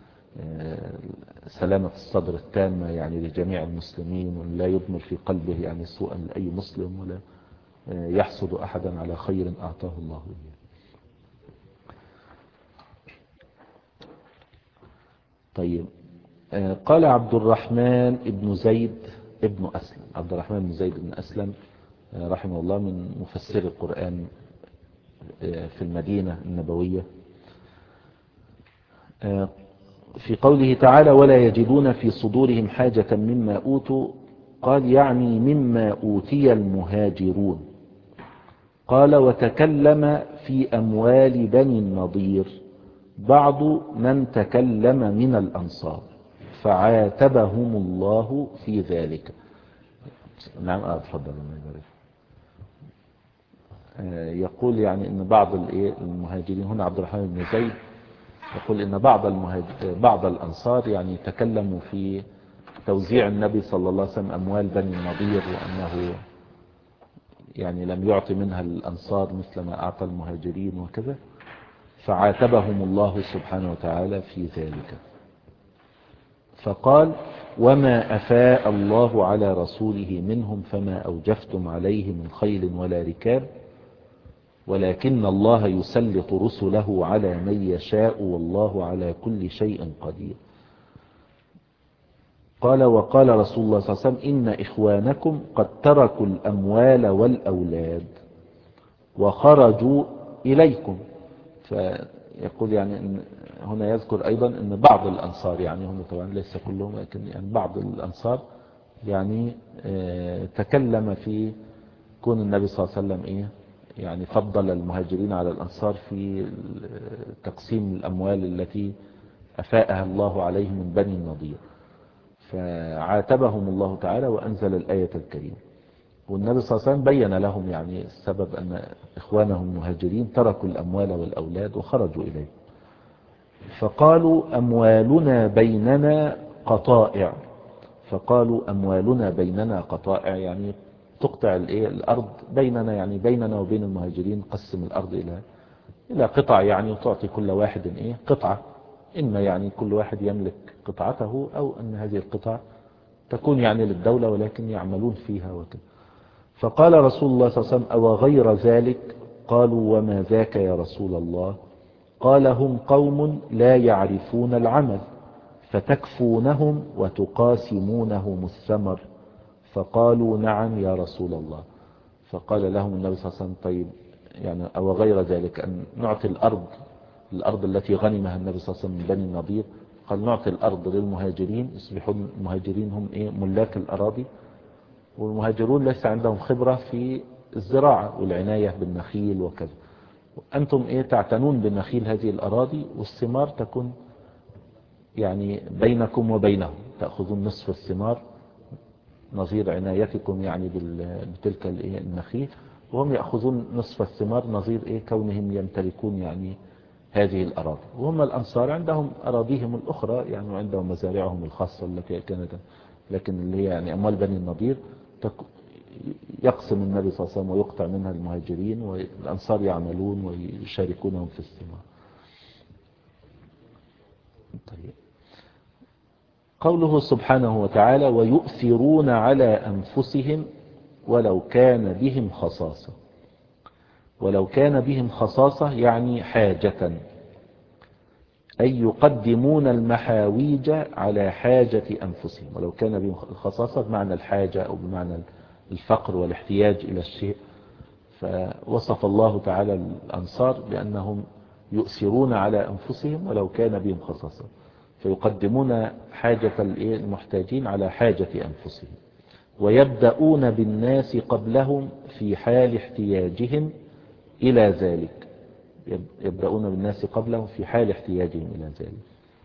سلامة الصدر التامة يعني لجميع المسلمين، ولا يضمر في قلبه يعني سوءا لأي مسلم، ولا يحسد أحدا على خير أعطاه الله إياه. طيب قال عبد الرحمن بن زيد ابن أسلم. عبد الرحمن بن زيد بن أسلم رحمه الله من مفسر القرآن في المدينة النبوية، في قوله تعالى ولا يجدون في صدورهم حاجة مما أوتوا، قال يعني مما أوتي المهاجرون. قال وتكلم في أموال بني النضير بعض من تكلم من الأنصار فعاتبهم الله في ذلك. نعم اتفضل. يقول يعني ان بعض المهاجرين هنا عبد الرحمن بن زيد يقول ان بعض المهاجر بعض الانصار يعني تكلموا في توزيع النبي صلى الله عليه وسلم اموال بني النضير، وانه يعني لم يعطي منها الانصار مثل ما اعطى المهاجرين وكذا، فعاتبهم الله سبحانه وتعالى في ذلك. فقال وما أفاء الله على رسوله منهم فما أوجفتم عليه من خيل ولا ركاب ولكن الله يسلط رسله على من يشاء والله على كل شيء قدير. قال وقال رسول الله صلى الله عليه وسلم إن إخوانكم قد تركوا الأموال والأولاد وخرجوا إليكم. فيقول يعني إن هنا يذكر أيضا أن بعض الأنصار، يعني هم طبعا ليس كلهم لكن يعني بعض الأنصار يعني تكلم في كون النبي صلى الله عليه وسلم إيه يعني فضل المهاجرين على الأنصار في تقسيم الأموال التي أفاءها الله عليهم من بني النضير، فعاتبهم الله تعالى وأنزل الآية الكريمة. والنبي صلى الله عليه وسلم بين لهم يعني السبب أن إخوانهم المهاجرين تركوا الأموال والأولاد وخرجوا إليه. فقالوا أموالنا بيننا قطائع فقالوا أموالنا بيننا قطائع يعني تقطع الأرض بيننا، يعني بيننا وبين المهاجرين قسم الأرض إلى إلى قطع يعني، وتعطي كل واحد إيه قطعة، إما يعني كل واحد يملك قطعته أو أن هذه القطع تكون يعني للدولة ولكن يعملون فيها وكذا. فقال رسول الله صلى الله عليه وسلم أو غير ذلك؟ قالوا وما ذاك يا رسول الله؟ قال هم قوم لا يعرفون العمل فتكفونهم وتقاسمونهم الثمر. فقالوا نعم يا رسول الله. فقال لهم النبي صلى الله عليه وسلم طيب يعني أو غير ذلك أن نعطي الأرض الأرض التي غنمها النبي صلى الله عليه وسلم من بني النضير، قال نعطي الأرض للمهاجرين يصبحون المهاجرين هم إيه ملاك الأراضي، والمهاجرون ليس عندهم خبرة في الزراعة والعناية بالنخيل وكذا، أنتم إيه تعتنون بالنخيل هذه الأراضي والثمار تكون يعني بينكم وبينهم، تأخذون نصف الثمار نظير عنايتكم يعني بتلك النخيل، وهم يأخذون نصف الثمار نظير إيه كونهم يمتلكون يعني هذه الأراضي. وهم الأنصار عندهم أراضيهم الأخرى يعني وعندهم مزارعهم الخاصة التي كانت، لكن اللي هي يعني أموال بني النضير يقسم النبي صلى الله عليه وسلم ويقطع منها المهاجرين، والأنصار يعملون ويشاركونهم في الثمار. طيب قوله سبحانه وتعالى ويؤثرون على أنفسهم ولو كان بهم خصاصة. ولو كان بهم خصاصة يعني حاجة، أي يقدمون المحاويج على حاجة أنفسهم. ولو كان بهم خصاصة بمعنى الحاجة أو بمعنى الفقر والاحتياج إلى الشيء. فوصف الله تعالى الأنصار بأنهم يؤثرون على أنفسهم ولو كان بهم خصاصة، فيقدمون حاجة المحتاجين على حاجة أنفسهم، ويبدأون بالناس قبلهم في حال احتياجهم إلى ذلك. يبدأون بالناس قبلهم في حال احتياجهم إلى ذلك،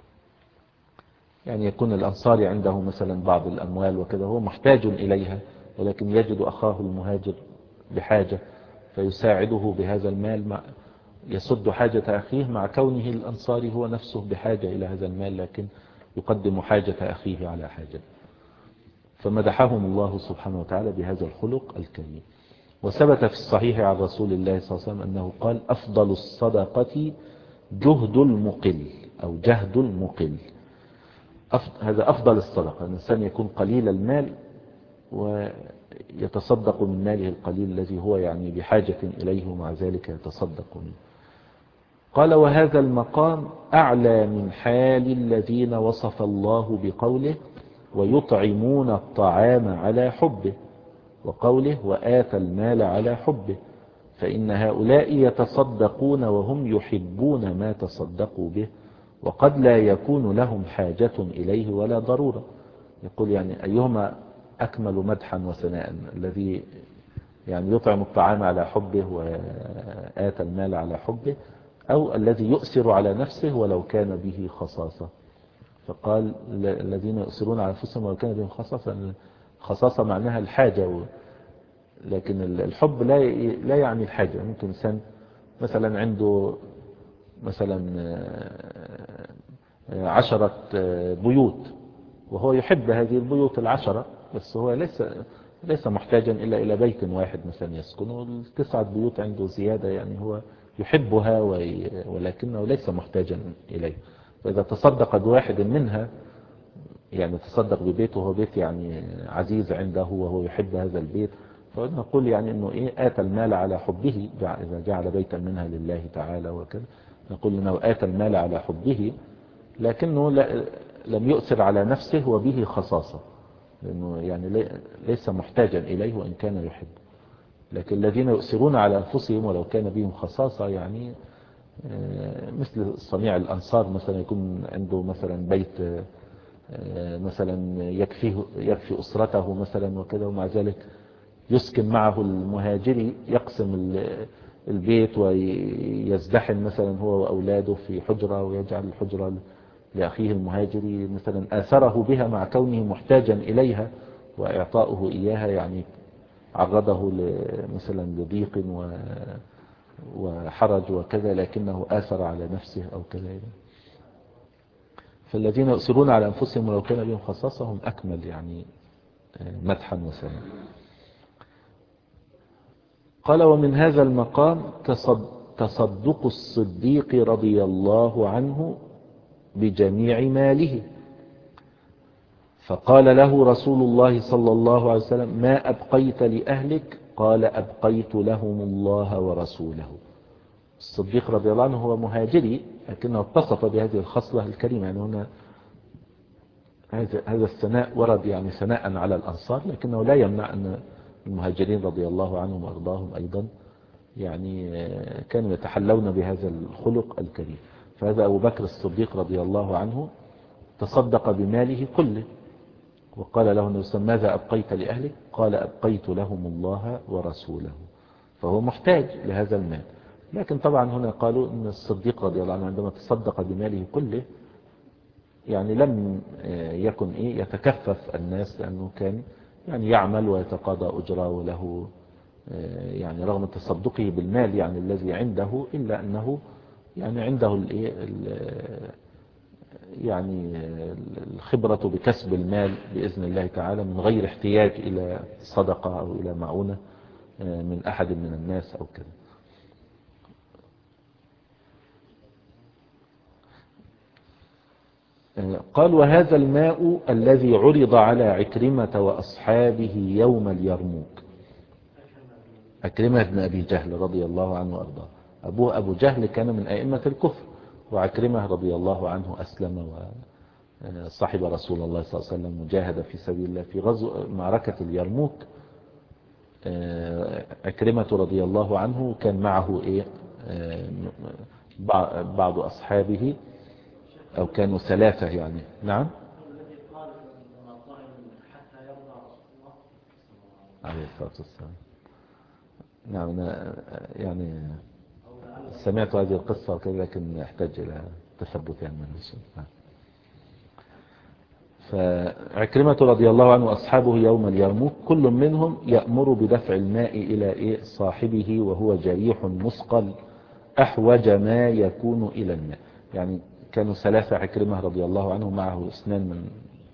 يعني يكون الأنصاري عنده مثلا بعض الأموال وكذا هو محتاج إليها، ولكن يجد أخاه المهاجر بحاجة فيساعده بهذا المال، مع يسد حاجة أخيه مع كونه الأنصاري هو نفسه بحاجة إلى هذا المال، لكن يقدم حاجة أخيه على حاجة. فمدحهم الله سبحانه وتعالى بهذا الخلق الكريم. وثبت في الصحيح عن رسول الله صلى الله عليه وسلم أنه قال أفضل الصدقة جهد المقل أو جهد المقل. هذا أفضل الصدقة، الإنسان يكون قليل المال ويتصدق من ماله القليل الذي هو يعني بحاجة إليه ومع ذلك يتصدق منه. قال وهذا المقام أعلى من حال الذين وصف الله بقوله ويطعمون الطعام على حبه، وقوله وآتى المال على حبه، فإن هؤلاء يتصدقون وهم يحبون ما تصدقوا به، وقد لا يكون لهم حاجة إليه ولا ضرورة. يقول يعني أيهما أكمل مدحا وثناء، الذي يعني يطعم الطعام على حبه وآتى المال على حبه، أو الذي يؤثر على نفسه ولو كان به خصاصة. فقال الذين يؤثرون على أنفسهم ولو كان بهم خصاصة، خصاصة معناها الحاجة، لكن الحب لا لا يعني الحاجة. ممكن إنسان مثلا عنده مثلا عشرة بيوت وهو يحب هذه البيوت العشرة، بس هو ليس ليس محتاجا إلا إلى بيت واحد مثلا يسكنه، والتسعة بيوت عنده زيادة يعني هو يحبها ولكنه ليس محتاجا إليه. فإذا تصدق بواحد منها يعني تصدق ببيته وهو بيت يعني عزيز عنده وهو يحب هذا البيت، فنقول يعني انه ايه آتى المال على حبه اذا جعل بيتا منها لله تعالى وكذا، نقول انه آتى المال على حبه لكنه لم يؤثر على نفسه وبه خصاصة، لانه يعني ليس محتاجا اليه وان كان يحب. لكن الذين يؤثرون على انفسهم ولو كان بهم خصاصة يعني مثل صنيع الانصار مثلا، يكون عنده مثلا بيت مثلا يكفيه يكفي أسرته مثلا وكذا، ومع ذلك يسكن معه المهاجري، يقسم البيت ويزدحم مثلا هو وأولاده في حجرة، ويجعل الحجرة لأخيه المهاجري مثلا، آثره بها مع كونه محتاجا إليها وإعطاؤه إياها، يعني عرضه مثلا لضيق وحرج وكذا، لكنه آثر على نفسه أو كذا. فالذين يؤثرون على أنفسهم ولو كان بهم خصاصة هم أكمل يعني مدحا وسنا. قال: ومن هذا المقام تصدق الصديق رضي الله عنه بجميع ماله. فقال له رسول الله صلى الله عليه وسلم: ما أبقيت لأهلك؟ قال: أبقيت لهم الله ورسوله. الصديق رضي الله عنه هو مهاجري، لكنه اتصف بهذه الخصلة الكريمة. يعني هنا هذا الثناء ورد يعني ثناء على الأنصار، لكنه لا يمنع أن المهاجرين رضي الله عنهم وأرضاهم أيضا يعني كانوا يتحلون بهذا الخلق الكريم. فهذا أبو بكر الصديق رضي الله عنه تصدق بماله كله، وقال له النبي صلى الله عليه وسلم: ماذا أبقيت لأهلك؟ قال: أبقيت لهم الله ورسوله. فهو محتاج لهذا المال. لكن طبعا هنا قالوا أن الصديق رضي الله عنه عندما تصدق بماله كله يعني لم يكن إيه يتكفف الناس، لأنه كان يعني يعمل ويتقاضى أجرة وله يعني رغم تصدقه بالمال يعني الذي عنده، إلا أنه يعني عنده الإيه يعني الخبرة بكسب المال بإذن الله تعالى من غير احتياج إلى صدقة أو إلى معونة من أحد من الناس أو كذا. قال: وهذا الماء الذي عرض على عكرمة وأصحابه يوم اليرموك. عكرمة بن أبي جهل رضي الله عنه وأرضاه، أبوه أبو جهل كان من أئمة الكفر، وعكرمة رضي الله عنه أسلم وصحب رسول الله صلى الله عليه وسلم وجاهد في سبيل الله في غزو معركة اليرموك. عكرمة رضي الله عنه كان معه إيه بعض أصحابه أو كانوا ثلاثة يعني. نعم عليه الصلاة والسلام. نعم أنا يعني سمعت هذه القصة وكذا، لكن أحتاج إلى تثبت يعني من الشيء. فعكرمة رضي الله عنه وأصحابه يوم اليرموك كل منهم يأمر بدفع الماء إلى صاحبه وهو جريح مثقل أحوج ما يكون إلى الماء. يعني كانوا ثلاثة، عكرمة رضي الله عنه معه اثنان من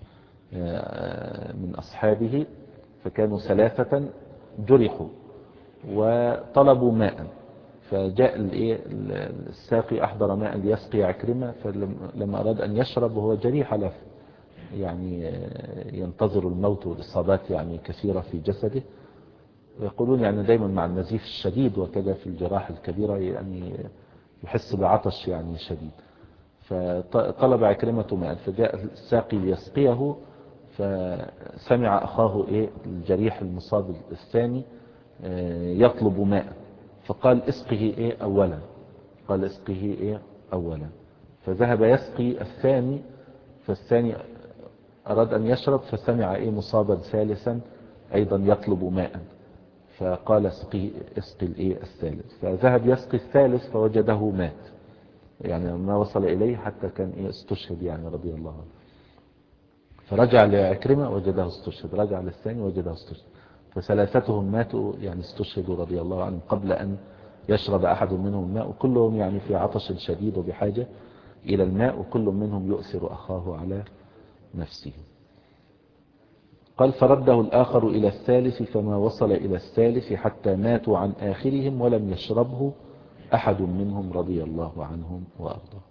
من أصحابه، فكانوا ثلاثة جرحوا وطلبوا ماء، فجاء الساقي أحضر ماء ليسقي عكرمة، فلما أراد أن يشرب وهو جريح على يعني ينتظر الموت والإصابات يعني كثيرة في جسده، ويقولون يعني دايما مع النزيف الشديد وكذا في الجراح الكبيرة يعني يحس بعطش يعني شديد. فطلب عكرمة ماء، فجاء الساقي ليسقيه، فسمع أخاه إيه الجريح المصاب الثاني يطلب ماء، فقال: اسقه إيه أولا. قال: اسقه إيه أولا. فذهب يسقي الثاني، فالثاني أراد أن يشرب، فسمع إيه مصابا ثالثا أيضا يطلب ماء، فقال: اسقي اسقي الإيه الثالث. فذهب يسقي الثالث فوجده مات، يعني ما وصل إليه حتى كان إيه استشهد يعني رضي الله عنه. فرجع لعكرمة وجده استشهد، رجع للثاني وجده استشهد، فثلاثتهم ماتوا يعني استشهدوا رضي الله عنهم قبل أن يشرب أحد منهم الماء، وكلهم يعني في عطش شديد وبحاجة إلى الماء، وكل منهم يؤثر أخاه على نفسه. قال: فرده الآخر إلى الثالث فما وصل إلى الثالث حتى ماتوا عن آخرهم ولم يشربه أحد منهم رضي الله عنهم وأرضاه.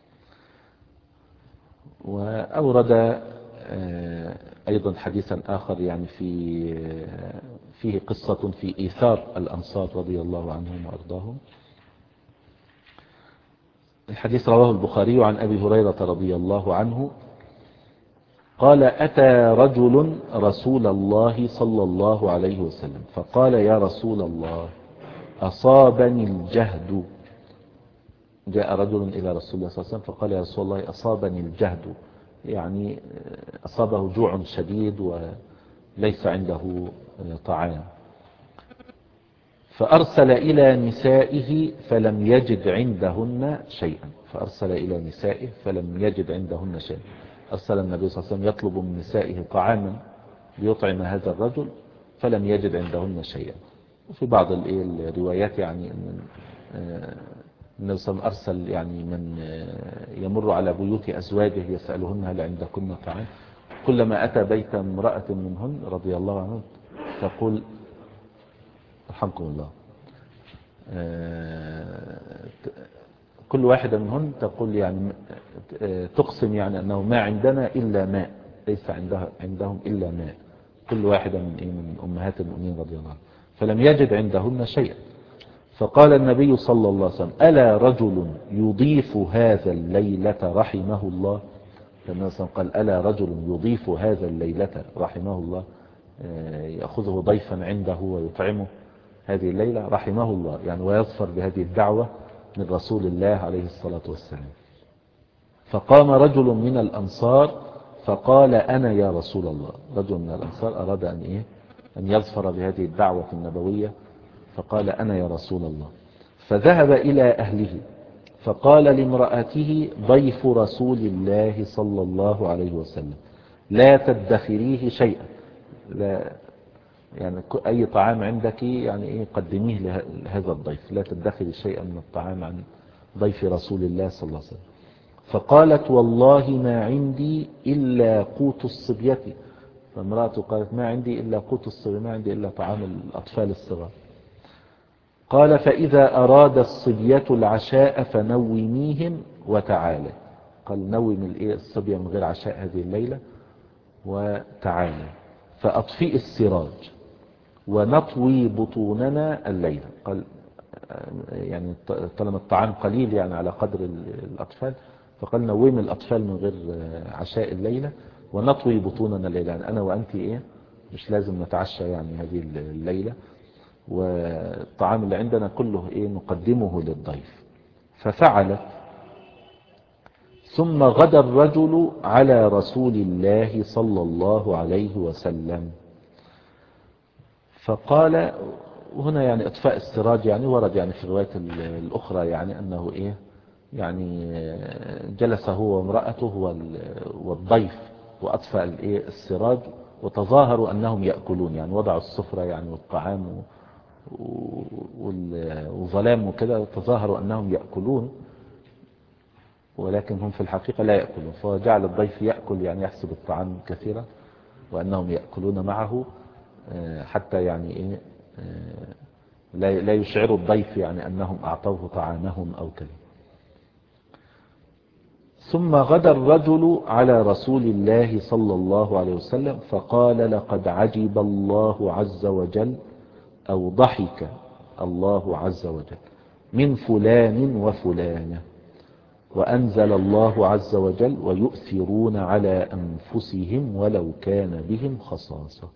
وأورد أيضا حديثا آخر يعني في فيه قصة في إيثار الأنصار رضي الله عنهم وأرضاهم. الحديث رواه البخاري عن أبي هريرة رضي الله عنه قال: أتى رجل رسول الله صلى الله عليه وسلم فقال: يا رسول الله أصابني الجهد. جاء رجل إلى رسول الله صلى الله عليه وسلم فقال: يا رسول الله أصابني الجهد، يعني أصابه جوع شديد وليس عنده طعام. فأرسل إلى نسائه فلم يجد عندهن شيئا فأرسل إلى نسائه فلم يجد عندهن شيئا أرسل النبي صلى الله عليه وسلم يطلب من نسائه طعاما ليطعم هذا الرجل فلم يجد عندهن شيئا. وفي بعض الروايات يعني أن النبي صلى الله عليه وسلم أرسل يعني من يمر على بيوت أزواجه يسألهن هل عندكن طعام. كلما أتى بيت امرأة منهن رضي الله عنهن تقول رحمكم الله كل واحدة منهن تقول يعني تقسم يعني أنه ما عندنا إلا ماء ليس عندها عندهم إلا ماء. كل واحدة من إيه من أمهات المؤمنين رضي الله عنها فلم يجد عندهن شيئا. فقال النبي صلى الله عليه وسلم ألا رجل يضيف هذا الليلة رحمه الله. النبي صلى الله عليه وسلم قال ألا رجل يضيف هذا الليلة رحمه الله يأخذه ضيفا عنده ويطعمه هذه الليلة رحمه الله يعني ويظفر بهذه الدعوة من رسول الله عليه الصلاة والسلام. فقام رجل من الأنصار فقال أنا يا رسول الله. رجل من الأنصار أراد أن إيه أن يظفر بهذه الدعوة النبوية فقال أنا يا رسول الله. فذهب إلى أهله فقال لامرأته ضيف رسول الله صلى الله عليه وسلم لا تدخريه شيئا لا يعني أي طعام عندك يعني إيه قدميه لهذا الضيف لا تدخري شيئا من الطعام عن ضيف رسول الله صلى الله عليه وسلم. فقالت والله ما عندي إلا قوت الصبية. فامرأته قالت ما عندي إلا قوت الصبية ما عندي إلا طعام الأطفال الصغار. قال فإذا أراد الصبية العشاء فنوميهم وتعالى. قال نوم الصبية من غير عشاء هذه الليلة وتعالى فأطفئ السراج ونطوي بطوننا الليلة. قال يعني طالما الطعام قليل يعني على قدر الأطفال فقال نوم الأطفال من غير عشاء الليلة ونطوي بطوننا الليلة يعني أنا وأنت إيه مش لازم نتعشى يعني هذه الليلة والطعام اللي عندنا كله إيه نقدمه للضيف. ففعلت. ثم غدا الرجل على رسول الله صلى الله عليه وسلم فقال وهنا يعني اطفاء السراج يعني ورد يعني في الروايات الأخرى يعني أنه إيه يعني جلس هو وامرأته والضيف وأطفأ السراج وتظاهروا أنهم يأكلون يعني وضعوا السفرة يعني والطعام والظلام وكذا تظاهروا أنهم يأكلون ولكن هم في الحقيقة لا يأكلون. فجعل الضيف يأكل يعني يحسب الطعام كثيرا وأنهم يأكلون معه حتى يعني إيه لا يشعروا الضيف يعني أنهم أعطوه طعامهم أو كذا. ثم غدا الرجل على رسول الله صلى الله عليه وسلم فقال لقد عجب الله عز وجل أو ضحك الله عز وجل من فلان وفلانة وأنزل الله عز وجل ويؤثرون على أنفسهم ولو كان بهم خصاصة.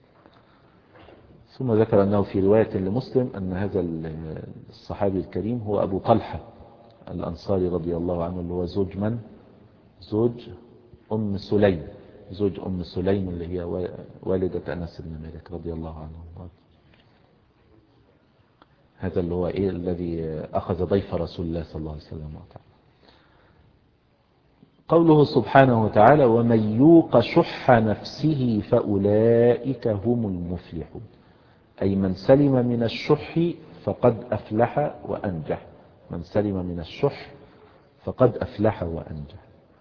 ثم ذكر أنه في رواية لمسلم أن هذا الصحابي الكريم هو أبو طلحة الأنصاري رضي الله عنه اللي هو زوج من؟ زوج أم سليم زوج أم سليم اللي هي والدة أنس بن مالك رضي الله عنه. هذا اللي هو إيه الذي أخذ ضيف رسول الله صلى الله عليه وسلم. قوله سبحانه وتعالى ومن يوق شح نفسه فأولئك هم المفلحون أي من سلم من الشح فقد أفلح وأنجح. من سلم من الشح فقد أفلح وأنجح.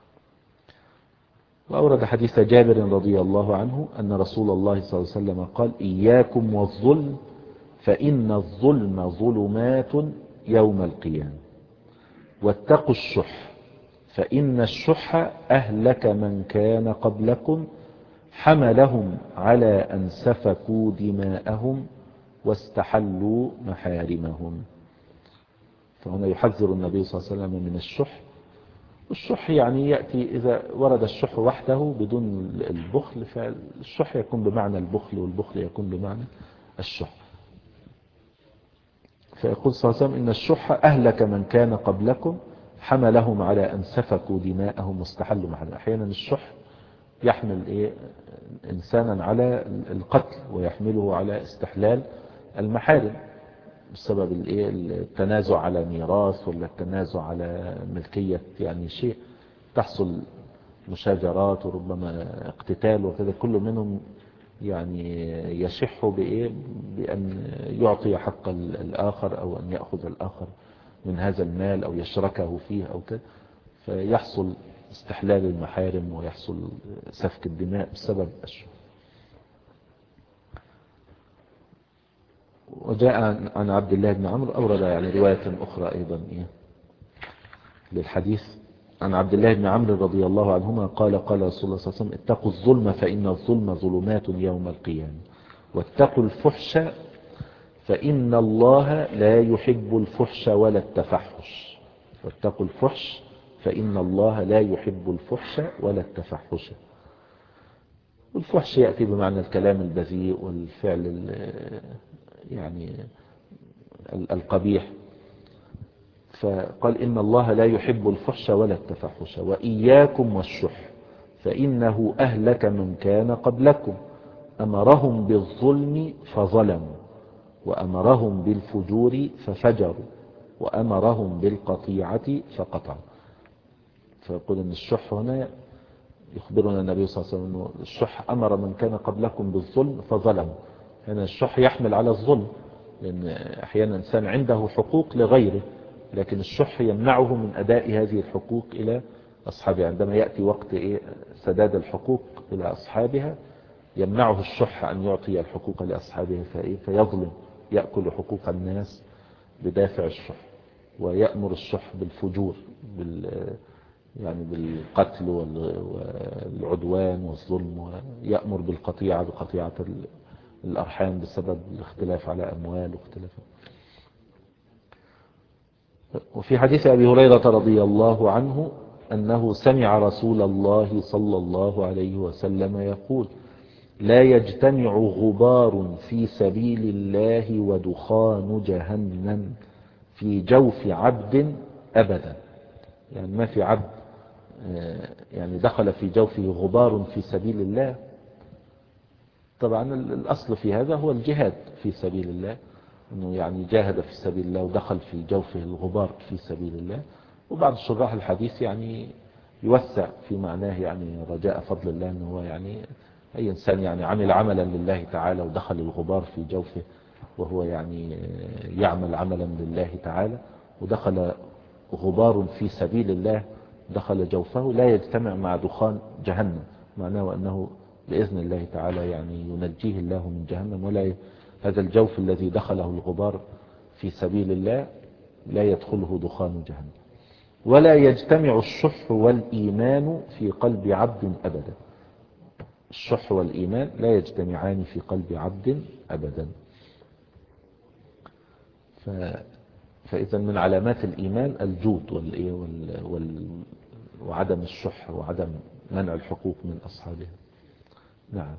وأورد حديث جابر رضي الله عنه أن رسول الله صلى الله عليه وسلم قال إياكم والظلم فإن الظلم ظلمات يوم القيامة واتقوا الشح فإن الشح أهلك من كان قبلكم حملهم على أن سفكوا دماءهم واستحلوا محارمهم. فهنا يحذر النبي صلى الله عليه وسلم من الشح. والشح يعني يأتي إذا ورد الشح وحده بدون البخل فالشح يكون بمعنى البخل والبخل يكون بمعنى الشح. فيقول صلى الله عليه وسلم إن الشح أهلك من كان قبلكم حملهم على أن سفكوا دماءهم واستحلوا محارمهم. أحيانا الشح يحمل إيه إنسانا على القتل ويحمله على استحلال المحارم. بسبب الايه التنازع على ميراث ولا التنازع على ملكية يعني شيء، تحصل مشاجرات وربما اقتتال وكذا، كل منهم يعني يشح بإيه بأن يعطي حق الآخر أو أن يأخذ الآخر من هذا المال أو يشركه فيه أو كذا، فيحصل استحلال المحارم ويحصل سفك الدماء بسبب الشح. وجاء عن عبد الله بن عمرو أورد يعني رواية أخرى أيضا إيه للحديث، عن عبد الله بن عمرو رضي الله عنهما قال قال رسول الله صلى الله عليه وسلم اتقوا الظلم فإن الظلم ظلمات يوم القيامة، واتقوا الفحش فإن الله لا يحب الفحش ولا التفحش. واتقوا الفحش فإن الله لا يحب الفحش ولا التفحش. والفحش يأتي بمعنى الكلام البذيء والفعل يعني القبيح. فقال إن الله لا يحب الفحش ولا التفحش وإياكم والشح فإنه أهلك من كان قبلكم أمرهم بالظلم فظلموا وأمرهم بالفجور ففجروا وأمرهم بالقطيعة فقطعوا. فيقول أن الشح هنا يخبرنا النبي صلى الله عليه وسلم أن الشح أمر من كان قبلكم بالظلم فظلموا. هنا الشح يحمل على الظلم، لأن أحيانا إنسان عنده حقوق لغيره لكن الشح يمنعه من أداء هذه الحقوق إلى أصحابها. عندما يأتي وقت إيه سداد الحقوق إلى أصحابها يمنعه الشح أن يعطي الحقوق لأصحابها فإيه فيظلم، يأكل حقوق الناس بدافع الشح. ويأمر الشح بالفجور بال يعني بالقتل والعدوان والظلم، ويأمر بالقطيعة بقطيعة الأرحام بسبب الاختلاف على أموال واختلاف. وفي حديث أبي هريرة رضي الله عنه أنه سمع رسول الله صلى الله عليه وسلم يقول لا يجتمع غبار في سبيل الله ودخان جهنم في جوف عبد أبدا. يعني ما في عبد يعني دخل في جوفه غبار في سبيل الله. طبعا الأصل في هذا هو الجهاد في سبيل الله، أنه يعني جاهد في سبيل الله ودخل في جوفه الغبار في سبيل الله. وبعض شراح الحديث يعني يوسع في معناه يعني رجاء فضل الله، أنه هو يعني أي إنسان يعني عمل عملا لله تعالى ودخل الغبار في جوفه وهو يعني يعمل عملا لله تعالى ودخل غبار في سبيل الله دخل جوفه لا يجتمع مع دخان جهنم، معناه أنه بإذن الله تعالى يعني ينجيه الله من جهنم، ولا هذا الجوف الذي دخله الغبار في سبيل الله لا يدخله دخان جهنم. ولا يجتمع الشح والإيمان في قلب عبد أبدا. الشح والإيمان لا يجتمعان في قلب عبد أبدا. ف... فإذا من علامات الإيمان الجود وال... وال... وال... وعدم الشح وعدم منع الحقوق من أصحابها. نعم.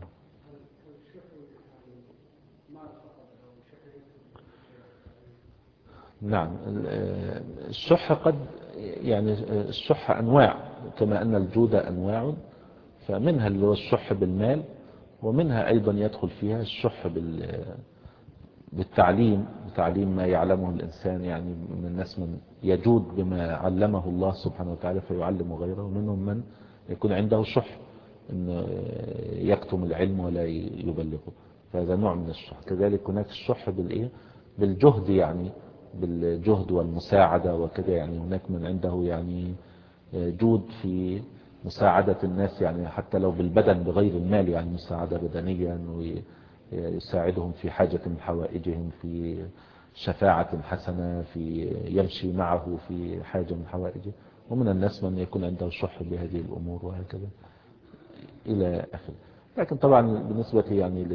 نعم الشح قد يعني الشح أنواع كما أن الجود أنواع، فمنها اللي هو الشح بالمال، ومنها أيضا يدخل فيها الشح بالتعليم، بتعليم ما يعلمه الإنسان. يعني من الناس من يجود بما علمه الله سبحانه وتعالى فيعلم غيره، ومنهم من يكون عنده شح أن يكتم العلم ولا يبلغه، فهذا نوع من الشح. كذلك هناك الشح بالإيه بالجهد، يعني بالجهد والمساعدة وكذا. يعني هناك من عنده يعني جود في مساعدة الناس، يعني حتى لو بالبدن بغير المال، يعني مساعدة بدنية أنه يساعدهم في حاجة من حوائجهم، في شفاعة حسنة، في يمشي معه في حاجة من حوائجه. ومن الناس من يكون عنده شح بهذه الأمور وهكذا إلى آخره. لكن طبعا بالنسبة يعني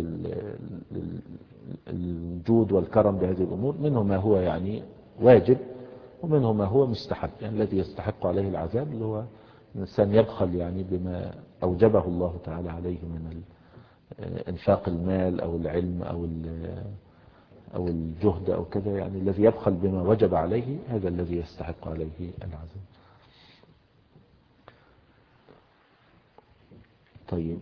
للجود والكرم بهذه الأمور منه ما هو يعني واجب ومنه ما هو مستحب. يعني الذي يستحق عليه العذاب اللي هو الإنسان يبخل يعني بما أوجبه الله تعالى عليه من انفاق المال أو العلم أو أو الجهد أو كذا. يعني الذي يبخل بما وجب عليه هذا الذي يستحق عليه العذاب. طيب،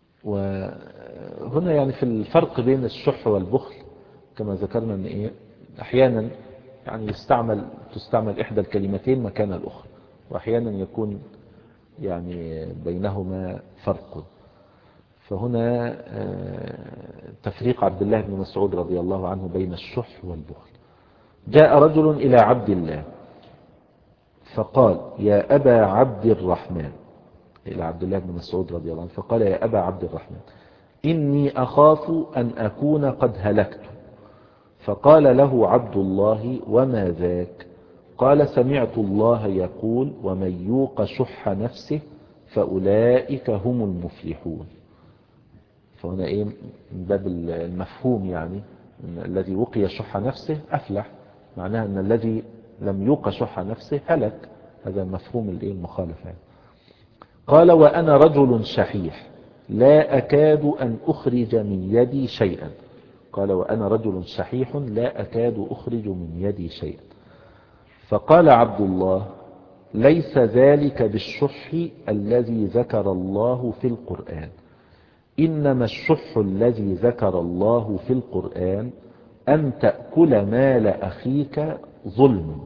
وهنا يعني في الفرق بين الشح والبخل كما ذكرنا ان ايه أحيانا يعني يستعمل تستعمل إحدى الكلمتين مكان الأخرى، وأحيانا يكون يعني بينهما فرق. فهنا تفريق عبد الله بن مسعود رضي الله عنه بين الشح والبخل. جاء رجل إلى عبد الله فقال يا أبا عبد الرحمن، إلى عبد الله بن مسعود رضي الله عنه فقال يا أبا عبد الرحمن إني أخاف أن أكون قد هلكت. فقال له عبد الله وما ذاك؟ قال سمعت الله يقول ومن يوق شح نفسه فأولئك هم المفلحون. فهنا ايه من باب المفهوم، يعني إن الذي وقي شح نفسه أفلح، معناها أن الذي لم يوق شح نفسه هلك. هذا مفهوم الايه المخالفة. قال وأنا رجل شحيح لا أكاد أن أخرج من يدي شيئا. قال وأنا رجل شحيح لا أكاد أخرج من يدي شيئا. فقال عبد الله ليس ذلك بالشح الذي ذكر الله في القرآن، إنما الشح الذي ذكر الله في القرآن أن تأكل مال أخيك ظلم،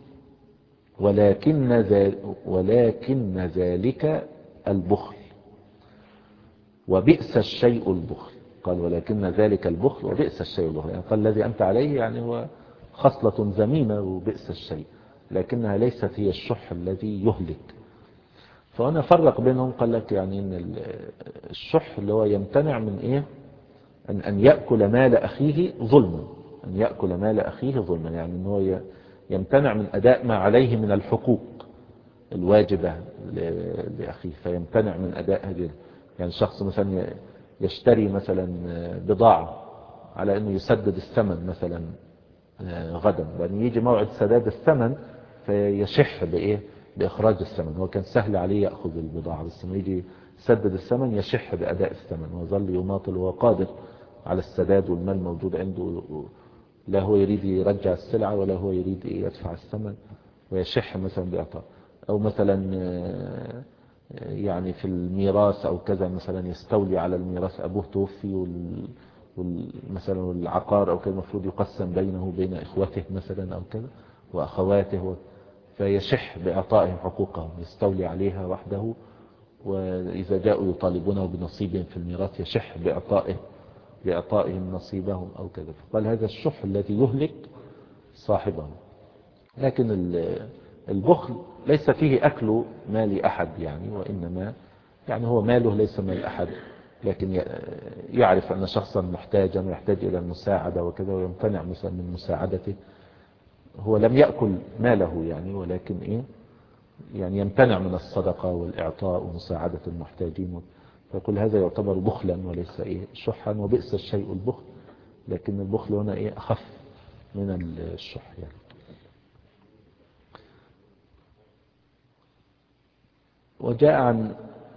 ولكن ذلك, ولكن ذلك البخل، وبئس الشيء البخل. قال ولكن ذلك البخل وبئس الشيء البخل، يعني قال الذي أنت عليه يعني هو خصلة ذميمة وبئس الشيء، لكنها ليست هي الشح الذي يهلك. فأنا فرق بينهم، قال لك يعني ان الشح اللي هو يمتنع من ايه ان, أن يأكل مال أخيه ظلما، أن يأكل مال أخيه ظلما، يعني ان هو يمتنع من أداء ما عليه من الحقوق الواجبة لأخيه، فيمتنع من أداء هذه. يعني شخص مثلا يشتري مثلا بضاعة على أنه يسدد الثمن مثلا غدا، لأن يجي موعد سداد الثمن فيشح بإيه بإخراج الثمن. هو كان سهل عليه يأخذ البضاعة، بس لما يجي يسدد الثمن يشح بأداء الثمن، وظل يماطل وهو قادر على السداد والمال موجود عنده، لا هو يريد يرجع السلعة ولا هو يريد يدفع الثمن، ويشح مثلا بإعطاء. أو مثلا يعني في الميراث أو كذا، مثلا يستولي على الميراث، أبوه توفي وال مثلا العقار أو كذا المفروض يقسم بينه وبين إخوته مثلا أو كذا وأخواته، فيشح بإعطائهم حقوقهم، يستولي عليها وحده، وإذا جاءوا يطالبونه بنصيب في الميراث يشح بإعطائه بإعطائهم نصيبهم أو كذا. فقال هذا الشح الذي يهلك صاحبه. لكن البخل ليس فيه أكل مال أحد يعني، وإنما يعني هو ماله ليس مال أحد، لكن يعرف أن شخصا محتاجا ويحتاج إلى المساعدة وكذا، ويمتنع مثلا من مساعدته. هو لم يأكل ماله يعني، ولكن إيه يعني يمتنع من الصدقة والإعطاء ومساعدة المحتاجين. فكل هذا يعتبر بخلا وليس إيه شحا، وبئس الشيء البخل، لكن البخل هنا إيه أخف من الشح يعني. وجاء عن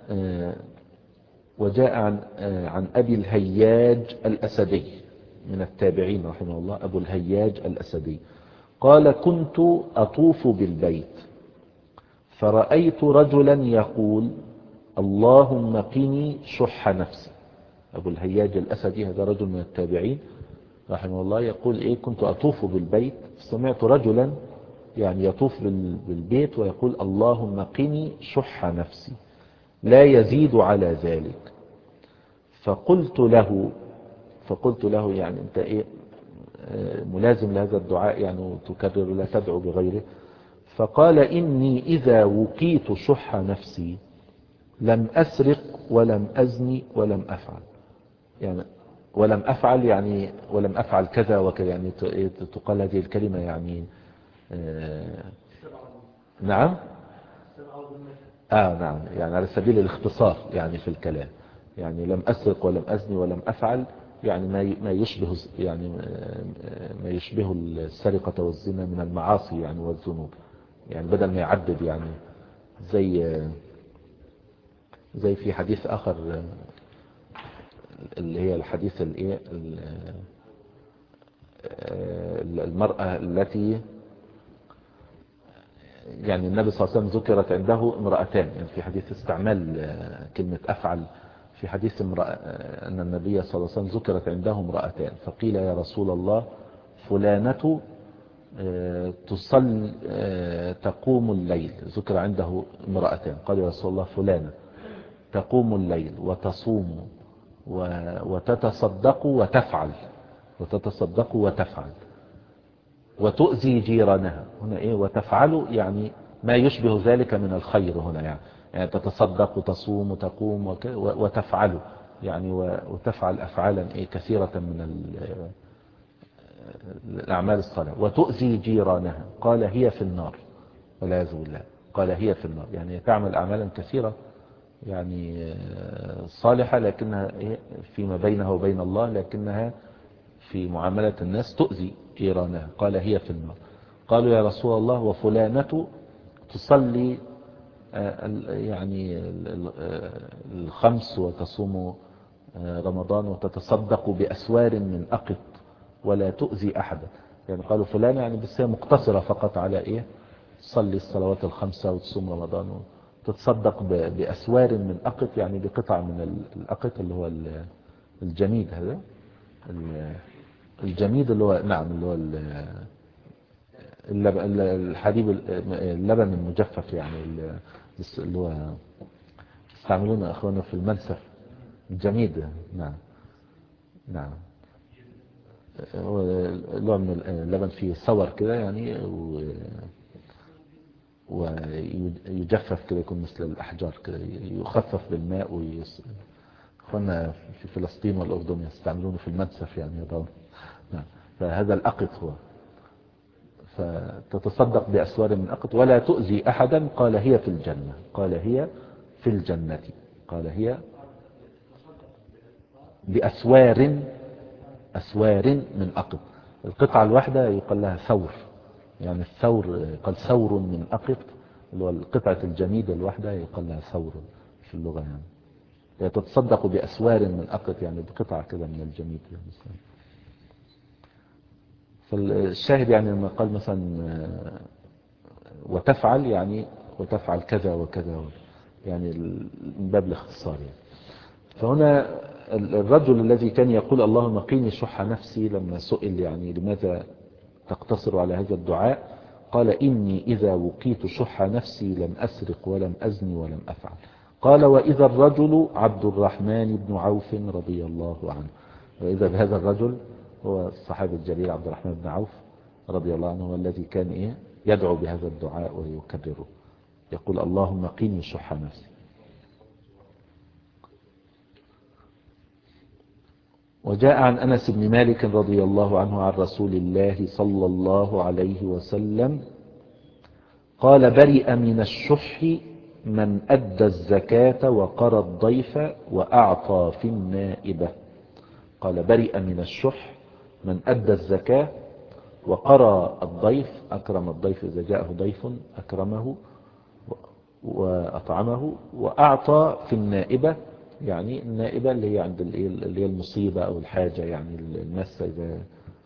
وجاء عن عن أبي الهياج الأسدي من التابعين رحمه الله، أبو الهياج الأسدي قال كنت أطوف بالبيت فرأيت رجلا يقول اللهم قني شح نفسي. أبو الهياج الأسدي هذا رجل من التابعين رحمه الله، يقول إيه كنت أطوف بالبيت سمعت رجلا يعني يطوف بالبيت ويقول اللهم قني شح نفسي لا يزيد على ذلك. فقلت له فقلت له يعني انت ايه ملازم لهذا الدعاء يعني وتكرر لا تدعو بغيره. فقال إني إذا وقيت شح نفسي لم أسرق ولم أزني ولم أفعل، يعني ولم أفعل يعني ولم أفعل كذا وكذا، يعني تقال هذه الكلمة يعني آه نعم آه نعم يعني على سبيل الاختصار يعني في الكلام، يعني لم أسرق ولم أزني ولم أفعل، يعني ما ما يشبه يعني ما يشبه السرقة والزنا من المعاصي يعني والذنوب، يعني بدل ما يعدد يعني زي زي في حديث آخر اللي هي الحديث الايه المرأة التي يعني النبي صلى الله عليه وسلم ذكرت عنده امرأتان، يعني في حديث استعمال كلمة أفعل في حديث امرأة أن النبي صلى الله عليه وسلم ذكرت عنده امرأتان، فقيل يا رسول الله فلانة آه، تصل آه، تقوم الليل، ذكر عنده امرأتان، قال يا رسول الله فلانة تقوم الليل وتصوم وتتصدق وتفعل وتتصدق وتفعل وتؤذي جيرانها. هنا ايه وتفعل؟ يعني ما يشبه ذلك من الخير هنا، يعني, يعني تتصدق وتصوم وتقوم وتفعل، يعني وتفعل افعالا ايه كثيرة من الأعمال الصالحة. وتؤذي جيرانها، قال هي في النار والعياذ بالله. قال هي في النار، يعني تعمل أعمالا كثيرة يعني صالحة، لكنها فيما بينها وبين الله، لكنها في معاملة الناس تؤذي جيرانها. قال هي في النار. قالوا يا رسول الله وفلانة تصلي يعني الخمس وتصوم رمضان وتتصدق بأسوار من أقط ولا تؤذي أحدا. يعني قالوا فلانة يعني بس هي مقتصرة فقط على إيه تصلي الصلوات الخمسة وتصوم رمضان وتتصدق بأسوار من أقط، يعني بقطع من الأقط اللي هو الجميد. هذا الجميد اللي هو نعم اللي هو اللبن الحليب اللبن المجفف، يعني اللي هو يستعملونه أخوانا في المنسف الجميد. نعم نعم هو نوع من اللبن فيه صور كده يعني ويجفف كده، يكون مثل الأحجار كده، يخفف بالماء ويص... أخوانا في فلسطين والأردن يستعملونه في المنسف يعني يضعون. نعم فهذا الأقط هو. فتتصدق بأسوار من أقط ولا تؤذي أحدا، قال هي في الجنة. قال هي في الجنة. قال هي بأسوار أسوار من أقط. القطعة الواحدة يقال لها ثور، يعني الثور قال ثور من أقط، اللي هو القطعة الجميدة الواحدة يقال لها ثور في اللغة. يعني هي تتصدق بأسوار من أقط، يعني بقطعة كده من الجميد يعني. فالشاهد يعني لما قال مثلا وتفعل، يعني وتفعل كذا وكذا، يعني من باب الاختصار يعني. فهنا الرجل الذي كان يقول اللهم قيني شح نفسي، لما سئل يعني لماذا تقتصر على هذا الدعاء، قال إني إذا وقيت شح نفسي لم أسرق ولم أزني ولم أفعل. قال وإذا الرجل عبد الرحمن بن عوف رضي الله عنه. وإذا بهذا الرجل هو الصحابي الجليل عبد الرحمن بن عوف رضي الله عنه، والذي كان إيه يدعو بهذا الدعاء ويكرره، يقول اللهم قيني شح نفسي. وجاء عن أنس بن مالك رضي الله عنه عن رسول الله صلى الله عليه وسلم قال برئ من الشح من أدى الزكاة وقرى الضيف وأعطى في النائبة. قال برئ من الشح من أدى الزكاة وقرى الضيف، أكرم الضيف إذا جاءه ضيف أكرمه وأطعمه، وأعطى في النائبة، يعني النائبة اللي هي عند اللي هي المصيبة أو الحاجة، يعني الناس إذا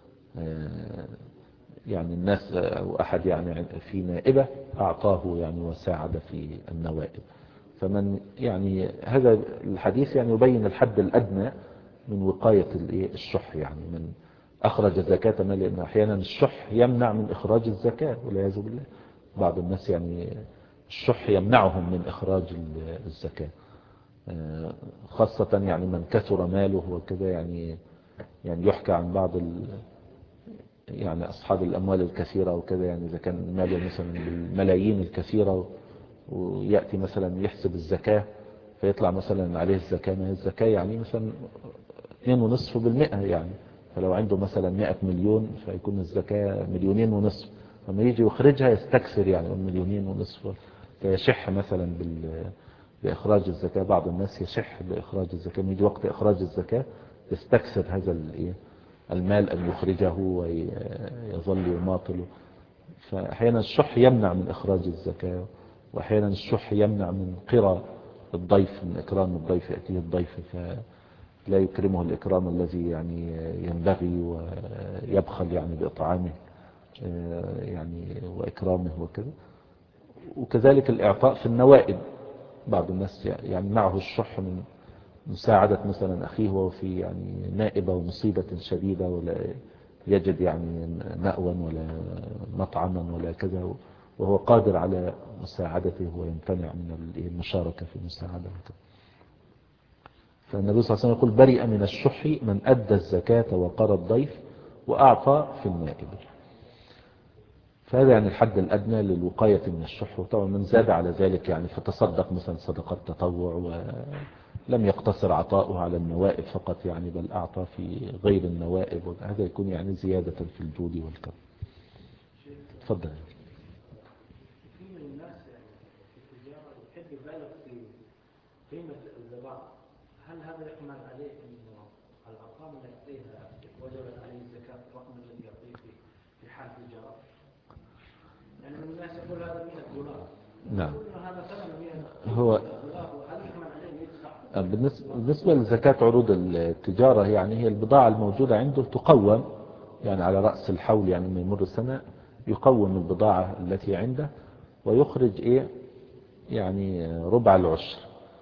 يعني الناس أو أحد يعني في نائبة أعطاه يعني وساعد في النوائب. فمن يعني هذا الحديث يعني يبين الحد الأدنى من وقاية الشح، يعني من أخرج زكاة مال، لأن أحيانا الشح يمنع من إخراج الزكاة والعياذ بالله. بعض الناس يعني الشح يمنعهم من إخراج الزكاة، خاصة يعني من كثر ماله وكذا. يعني يعني يحكى عن بعض يعني أصحاب الأموال الكثيرة وكذا، يعني إذا كان ماله مثلا بالملايين الكثيرة ويأتي مثلا يحسب الزكاة فيطلع مثلا عليه الزكاة، ما هي الزكاة يعني مثلا اثنين ونصف بالمئة يعني. فلو عنده مثلا مئة مليون فيكون الزكاة مليونين ونصف، لما يجي يخرجها يستكثر يعني مليونين ونصف، فيشح مثلا بال بإخراج الزكاة. بعض الناس يشح بإخراج الزكاة، من يجي وقت إخراج الزكاة يستكثر هذا الإيه المال أن يخرجه ويظل يماطل. فأحيانا الشح يمنع من إخراج الزكاة، وأحيانا الشح يمنع من قرى الضيف، من إكرام الضيف، يأتيه الضيف فلا يكرمه الإكرام الذي يعني ينبغي، ويبخل يعني بإطعامه يعني وإكرامه وكذا. وكذلك الإعطاء في النوائب، بعض الناس يعني معه الشح من مساعدة مثلا أخيه وهو في يعني نائبة ومصيبة شديدة، ولا يجد يعني مأوى ولا مطعما ولا كذا، وهو قادر على مساعدته ويمتنع من المشاركة في مساعدته. فالنبي صلى الله عليه وسلم يقول برئ من الشح من أدى الزكاة وقرى الضيف وأعطى في النائب. فهذا يعني الحد الأدنى للوقاية من الشح. وطبعا من زاد على ذلك يعني فتصدق مثلا صدقات تطوع، ولم يقتصر عطاؤه على النوائب فقط يعني، بل أعطى في غير النوائب، هذا يكون يعني زيادة في الجود والكرم. تفضل. في من الناس يعني في التجارة يحب يبالغ في قيمة البضاعة، هل هذا يحمل عليه انه الارقام اللي يعطيها وجبت عليه الزكاة الرقم الذي يعطيه في في حال التجارة؟ يعني من الناس يقول هذا مئة دولار، نعم. هذا ثمنه مئة هو دولار، وهل يحمل عليه يدفع؟ بالنسبة لزكاة عروض التجارة يعني هي البضاعة الموجودة عنده تقوم يعني على رأس الحول، يعني من يمر سنة يقوم البضاعة التي عنده ويخرج ايه يعني ربع العشر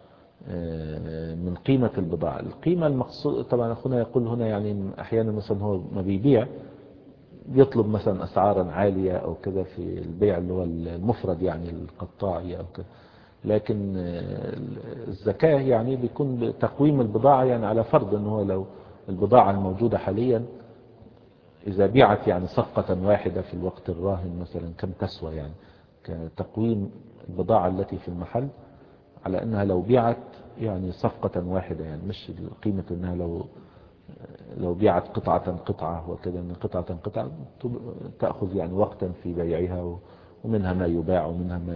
من قيمة البضاعة. القيمة المقصود طبعا أخونا يقول هنا يعني أحيانا مثلا هو ما بيبيع يطلب مثلا أسعارا عالية أو كذا في البيع اللي هو المفرد يعني القطاعي أو كذا، لكن الزكاة يعني بيكون تقويم البضاعة يعني على فرض أنه لو البضاعة الموجودة حاليا إذا بيعت يعني صفقة واحدة في الوقت الراهن مثلا كم تسوى، يعني كتقويم البضاعة التي في المحل على أنها لو بيعت يعني صفقة واحدة، يعني مش قيمة أنها لو لو بيعت قطعة قطعة وكذا، أن قطعة قطعة تأخذ يعني وقتا في بيعها، ومنها ما يباع ومنها ما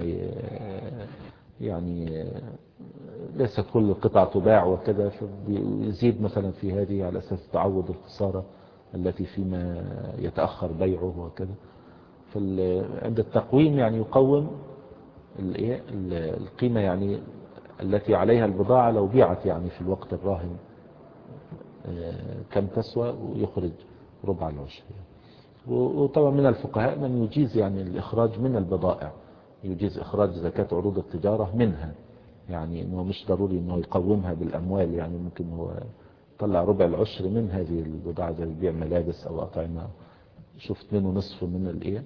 يعني ليست كل القطع تباع وكذا، فيزيد مثلا في هذه على أساس تعوض الخسارة التي فيما يتأخر بيعه وكذا. فعند التقويم يعني يقوم القيمة يعني التي عليها البضاعة لو بيعت يعني في الوقت الراهن كم تسوى، ويخرج ربع العشر. وطبعا من الفقهاء من يجيز يعني الإخراج من البضائع، يجيز إخراج زكاة عروض التجارة منها، يعني إنه مش ضروري إنه يقومها بالأموال، يعني ممكن هو يطلع ربع العشر من هذه البضاعة زي بيع ملابس أو أطعمة، شفت منه نصف من الإيه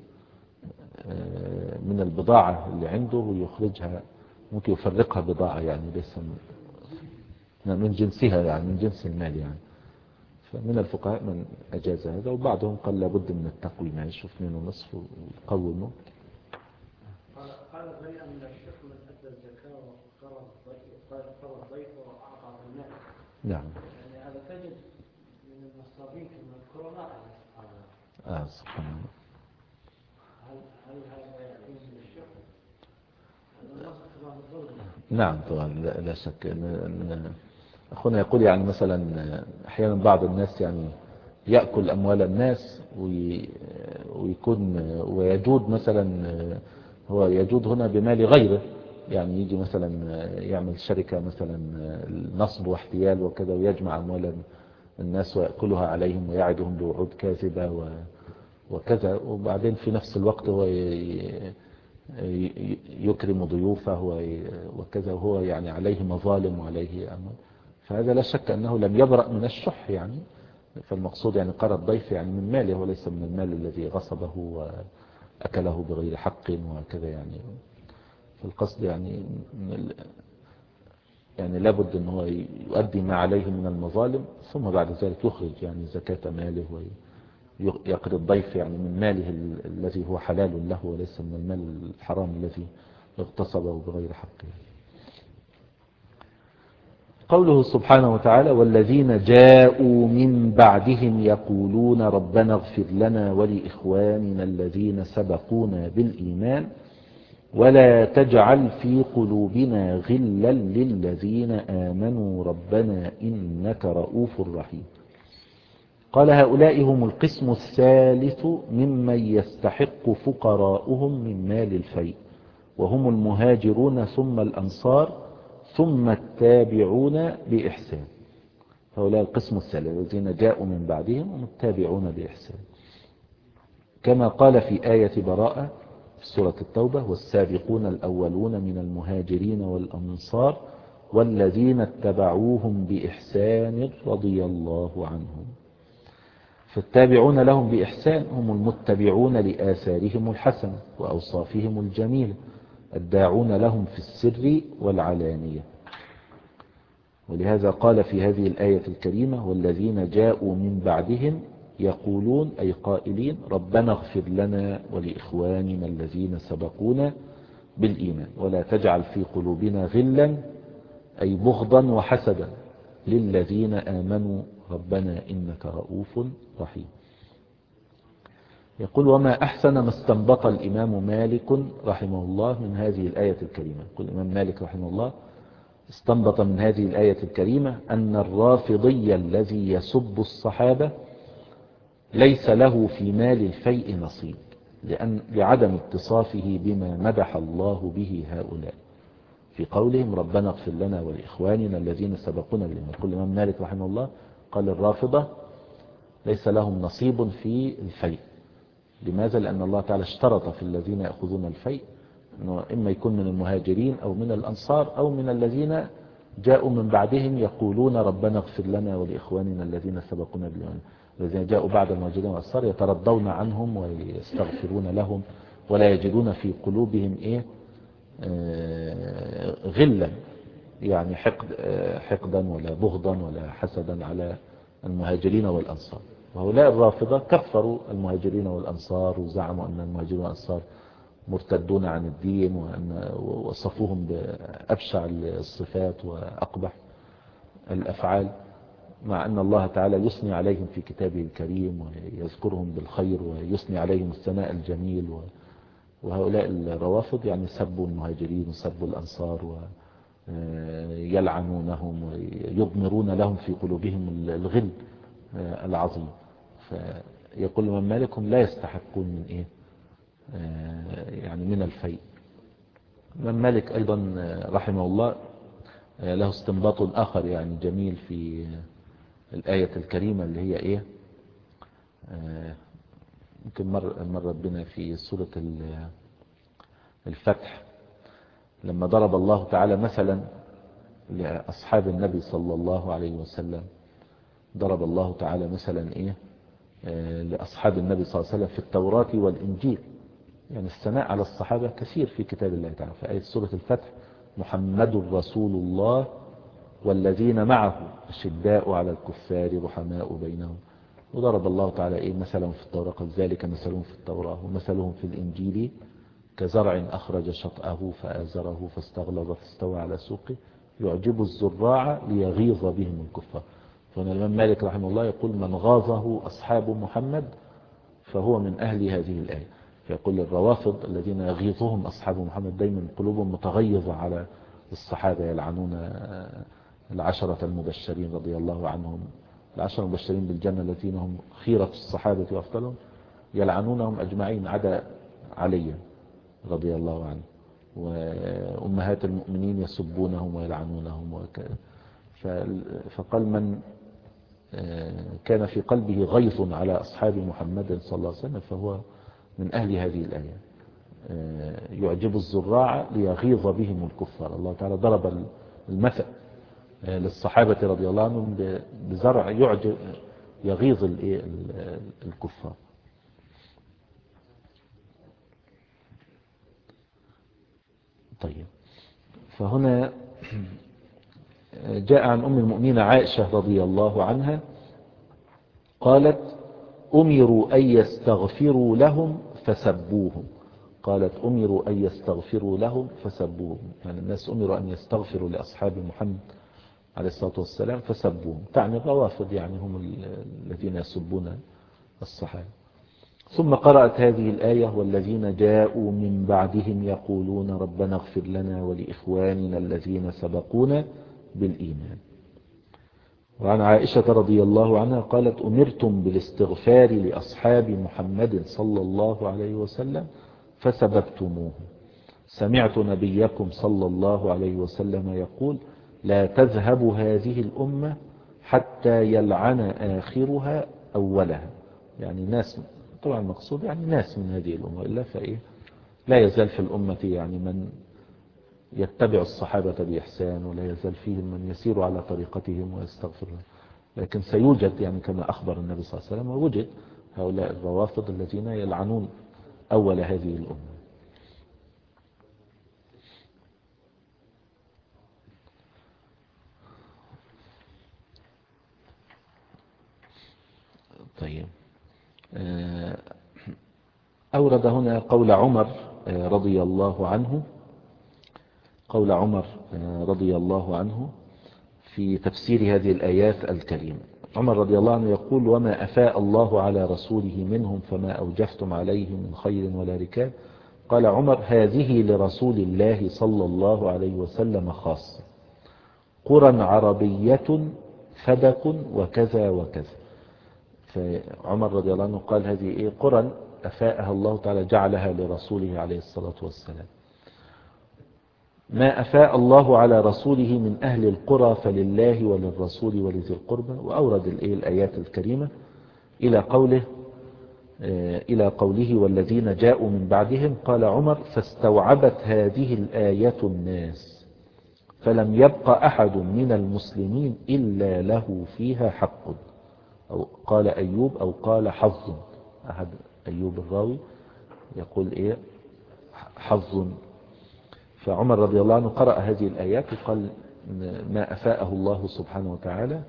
من البضاعة اللي عنده ويخرجها، ممكن يفرقها بضاعة يعني ليس من جنسها يعني من جنس المال يعني. فمن الفقهاء من أجاز هذا، وبعضهم قال لابد من التقويم يعني يشوف منه نصف ويقومه. قال بريئا من الشح من أدى الزكاة وقرى الضيف وأعطى في المال. نعم. يعني هذا تجد من النصابين من الكرماء آه سبحان الله. هل هل هذا يكون من الشح؟ نعم طبعا لا, لا شك أن أخونا يقول يعني مثلا أحيانا بعض الناس يعني يأكل أموال الناس ويكون ويجود مثلا، هو يجود هنا بمال غيره، يعني يجي مثلا يعمل شركة مثلا نصب واحتيال وكذا ويجمع أموال الناس ويأكلها عليهم ويعدهم بوعود كاذبة وكذا، وبعدين في نفس الوقت هو يكرم ضيوفه وكذا، وهو يعني عليه مظالم وعليه أموال. فهذا لا شك أنه لم يبرأ من الشح يعني. فالمقصود يعني قرى الضيف يعني من ماله وليس من المال الذي غصبه وأكله بغير حق وكذا يعني. فالقصد يعني يعني لابد أن هو يؤدي ما عليه من المظالم، ثم بعد ذلك يخرج يعني زكاة ماله ويقري الضيف يعني من ماله الذي هو حلال له وليس من المال الحرام الذي اغتصبه بغير حقه. قوله سبحانه وتعالى والذين جاءوا من بعدهم يقولون ربنا اغفر لنا ولإخواننا الذين سبقونا بالإيمان ولا تجعل في قلوبنا غلا للذين آمنوا ربنا إنك رؤوف رحيم. قال هؤلاء هم القسم الثالث ممن يستحق فقراؤهم من مال الفيء، وهم المهاجرون ثم الأنصار ثم التابعون بإحسان. هؤلاء القسم الثالث الذين جاءوا من بعدهم هم التابعون بإحسان، كما قال في آية براءة في سورة التوبة والسابقون الأولون من المهاجرين والأنصار والذين اتبعوهم بإحسان رضي الله عنهم. فالتابعون لهم بإحسان هم المتبعون لآثارهم الحسنة وأوصافهم الجميلة الداعون لهم في السر والعلانية. ولهذا قال في هذه الآية الكريمة والذين جاءوا من بعدهم يقولون أي قائلين ربنا اغفر لنا ولإخواننا الذين سبقونا بالإيمان ولا تجعل في قلوبنا غلا أي بغضا وحسدا للذين آمنوا ربنا إنك رؤوف رحيم. يقول وما أحسن ما استنبط الإمام مالك رحمه الله من هذه الآية الكريمة. يقول الإمام مالك رحمه الله استنبط من هذه الآية الكريمة أن الرافضي الذي يسب الصحابة ليس له في مال الفيء نصيب لأن لعدم اتصافه بما مدح الله به هؤلاء في قولهم ربنا اغفر لنا ولإخواننا الذين سبقونا بالإيمان. يقول الإمام مالك رحمه الله قال الرافضة ليس لهم نصيب في الفيء. لماذا؟ لأن الله تعالى اشترط في الذين يأخذون الفيء أنه إما يكون من المهاجرين أو من الأنصار أو من الذين جاءوا من بعدهم يقولون ربنا اغفر لنا ولإخواننا الذين سبقونا بالإيمان. الذين جاءوا بعد المهاجرين والأنصار يترضون عنهم ويستغفرون لهم ولا يجدون في قلوبهم إيه آه غلا يعني حقد آه حقدا ولا بغضا ولا حسدا على المهاجرين والأنصار. وهؤلاء الرافضة كفروا المهاجرين والأنصار وزعموا أن المهاجرين والأنصار مرتدون عن الدين وأن وصفوهم بأبشع الصفات وأقبح الأفعال مع أن الله تعالى يثني عليهم في كتابه الكريم ويذكرهم بالخير ويثني عليهم الثناء الجميل. وهؤلاء الروافض يعني سبوا المهاجرين وسبوا الأنصار ويلعنونهم ويضمرون لهم في قلوبهم الغل العظيم. فيقول الإمام مالك هم لا يستحقون من إيه يعني من الفيء. الإمام مالك أيضا رحمه الله له استنباط آخر يعني جميل في الآية الكريمة اللي هي إيه ممكن مر, مر ربنا في سورة الفتح لما ضرب الله تعالى مثلا لأصحاب النبي صلى الله عليه وسلم ضرب الله تعالى مثلا إيه لأصحاب النبي صلى الله عليه وسلم في التوراة والإنجيل. يعني الثناء على الصحابة كثير في كتاب الله تعالى. في آية سورة الفتح محمد رسول الله والذين معه أشداء على الكفار رحماء بينهم. وضرب الله تعالى إيه مثلهم في التوراة قال ذلك مثلهم في التوراة ومثلهم في الإنجيل كزرع أخرج شطأه فآزره فاستغلظ فاستوى على سوقه يعجب الزراع ليغيظ بهم الكفار. فهنا الإمام مالك رحمه الله يقول من غاظه أصحاب محمد فهو من أهل هذه الآية. فيقول الروافض الذين يغيظهم أصحاب محمد دايما قلوبهم متغيظة على الصحابة يلعنون العشرة المبشرين رضي الله عنهم العشرة المبشرين بالجنة الذين هم خيرة الصحابة وأفضلهم يلعنونهم أجمعين عدا علي رضي الله عنه وأمهات المؤمنين يسبونهم ويلعنونهم وكذا. فقال من كان في قلبه غيظ على أصحاب محمد صلى الله عليه وسلم فهو من أهل هذه الآية. يعجب الزراع ليغيظ بهم الكفار. الله تعالى ضرب المثل للصحابة رضي الله عنهم بزرع يعجب يغيظ الكفار. طيب فهنا جاء عن أم المؤمنين عائشة رضي الله عنها قالت أمروا أن يستغفروا لهم فسبوهم. قالت أمروا أن يستغفروا لهم فسبوهم. يعني الناس أمروا أن يستغفروا لأصحاب محمد عليه الصلاة والسلام فسبوهم. تعني الروافض يعني هم الذين يسبون الصحابة. ثم قرأت هذه الآية والذين جاءوا من بعدهم يقولون ربنا اغفر لنا ولإخواننا الذين سبقونا بالإيمان. وعن عائشة رضي الله عنها قالت أمرتم بالاستغفار لأصحاب محمد صلى الله عليه وسلم فسببتموه. سمعت نبيكم صلى الله عليه وسلم يقول لا تذهب هذه الأمة حتى يلعن آخرها أولها. يعني ناس طبعا المقصود يعني ناس من هذه الأمة إلا فإيه لا يزال في الأمة يعني من يتبع الصحابة بإحسان ولا يزال فيهم من يسير على طريقتهم ويستغفر. لكن سيوجد يعني كما أخبر النبي صلى الله عليه وسلم، ووجد هؤلاء الروافض الذين يلعنون أول هذه الأمة. طيب، أورد هنا قول عمر رضي الله عنه قول عمر رضي الله عنه في تفسير هذه الآيات الكريمة. عمر رضي الله عنه يقول: وما أفاء الله على رسوله منهم فما أوجفتم عليه من خير ولا ركاب. قال عمر: هذه لرسول الله صلى الله عليه وسلم خاصة، قرى عربية فدك وكذا وكذا. فعمر رضي الله عنه قال: هذه إيه؟ قرى أفاءها الله تعالى، جعلها لرسوله عليه الصلاة والسلام. ما أفاء الله على رسوله من أهل القرى فلله وللرسول ولذي القربى. وأورد الآيات الكريمة إلى قوله إلى قوله: والذين جاءوا من بعدهم. قال عمر: فاستوعبت هذه الآية الناس، فلم يبق أحد من المسلمين إلا له فيها حق. أو قال أيوب أو قال حظ، أحد أيوب الراوي يقول إيه؟ حظ. فعمر رضي الله عنه قرأ هذه الآيات وقال: ما أفاءه الله سبحانه وتعالى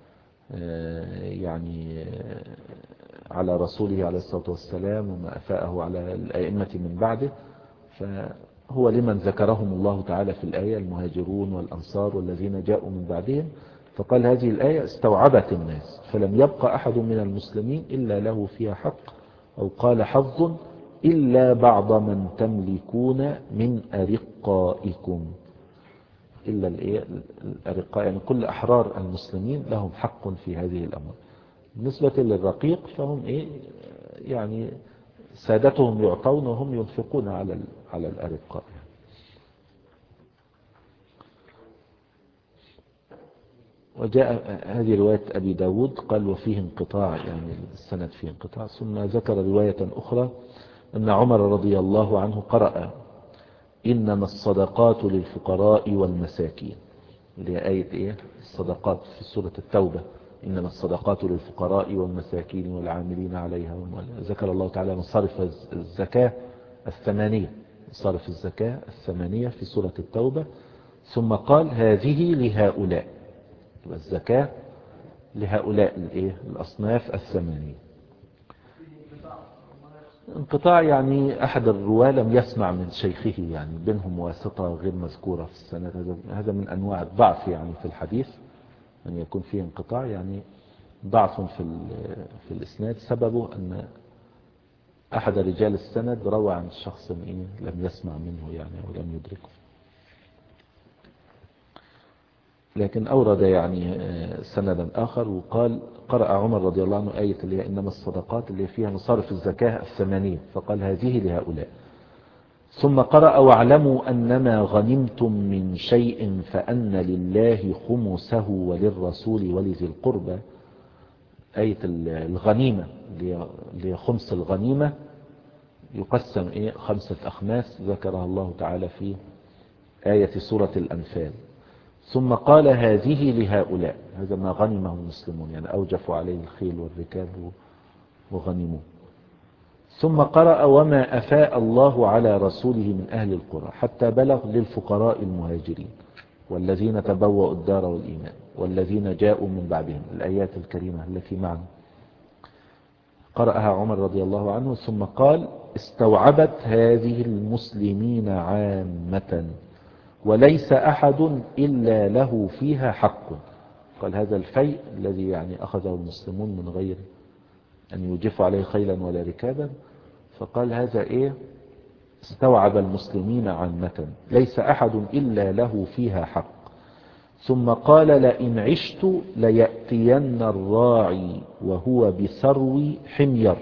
يعني على رسوله عليه الصلاة والسلام، وما أفاءه على الأئمة من بعده، فهو لمن ذكرهم الله تعالى في الآية: المهاجرون والأنصار والذين جاءوا من بعدهم. فقال هذه الآية استوعبت الناس، فلم يبقى أحد من المسلمين إلا له فيها حق. أو قال حظ: إلا بعض من تملكون من أرقائكم. إلا الأرقاء يعني كل أحرار المسلمين لهم حق في هذه الأمر. بالنسبة للرقيق فهم إيه؟ يعني سادتهم يعطون وهم ينفقون على على الأرقاء. وجاء هذه رواية أبي داود، قال: وفيه انقطاع، يعني السند فيه انقطاع. ثم ذكر رواية أخرى أن عمر رضي الله عنه قرأ: إنما الصدقات للفقراء والمساكين، اللي هي آية إيه؟ الصدقات في سورة التوبة: إنما الصدقات للفقراء والمساكين والعاملين عليها. ذكر الله تعالى مصارف الزكاة الثمانية، مصارف الزكاة الثمانية في سورة التوبة. ثم قال: هذه لهؤلاء، الزكاة لهؤلاء الإيه؟ الأصناف الثمانية. انقطاع يعني أحد الرواة لم يسمع من شيخه، يعني بينهم واسطة غير مذكورة في السند. هذا من أنواع الضعف يعني في الحديث، أن يكون فيه انقطاع، يعني ضعف في في الإسناد سببه أن أحد رجال السند روى عن شخص إيه لم يسمع منه يعني أو لم يدركه. لكن أورد يعني سندا آخر وقال: قرأ عمر رضي الله عنه آية اللي هي إنما الصدقات، اللي فيها مصارف الزكاة الثمانية، فقال: هذه لهؤلاء. ثم قرأ: واعلموا أنما غنمتم من شيء فأن لله خمسه وللرسول ولذي القربى. آية الغنيمة اللي هي خمس الغنيمة، يقسم إيه خمسة أخماس ذكرها الله تعالى في آية سورة الأنفال. ثم قال: هذه لهؤلاء، هذا ما غنمه المسلمون، يعني أوجفوا عليه الخيل والركاب وغنموا. ثم قرأ: وما أفاء الله على رسوله من أهل القرى، حتى بلغ للفقراء المهاجرين والذين تبوأوا الدار والإيمان والذين جاءوا من بعدهم، الآيات الكريمة التي معنا. قرأها عمر رضي الله عنه ثم قال: استوعبت هذه المسلمين عامة، وليس أحد إلا له فيها حق. قال: هذا الفيء الذي يعني أخذه المسلمون من غير أن يوجفوا عليه خيلا ولا ركابا، فقال هذا إيه؟ استوعب المسلمين عامة، ليس أحد إلا له فيها حق. ثم قال: لئن عشت ليأتين الراعي وهو بسرو حمير.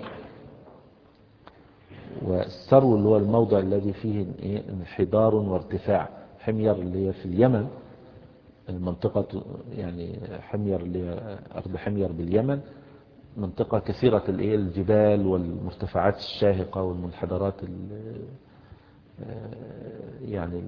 والسرو اللي هو الموضع الذي فيه انحدار وارتفاع. حمير اللي هي في اليمن، المنطقة يعني حمير اللي هي أرض حمير باليمن، منطقة كثيرة الجبال والمرتفعات الشاهقة والمنحدرات يعني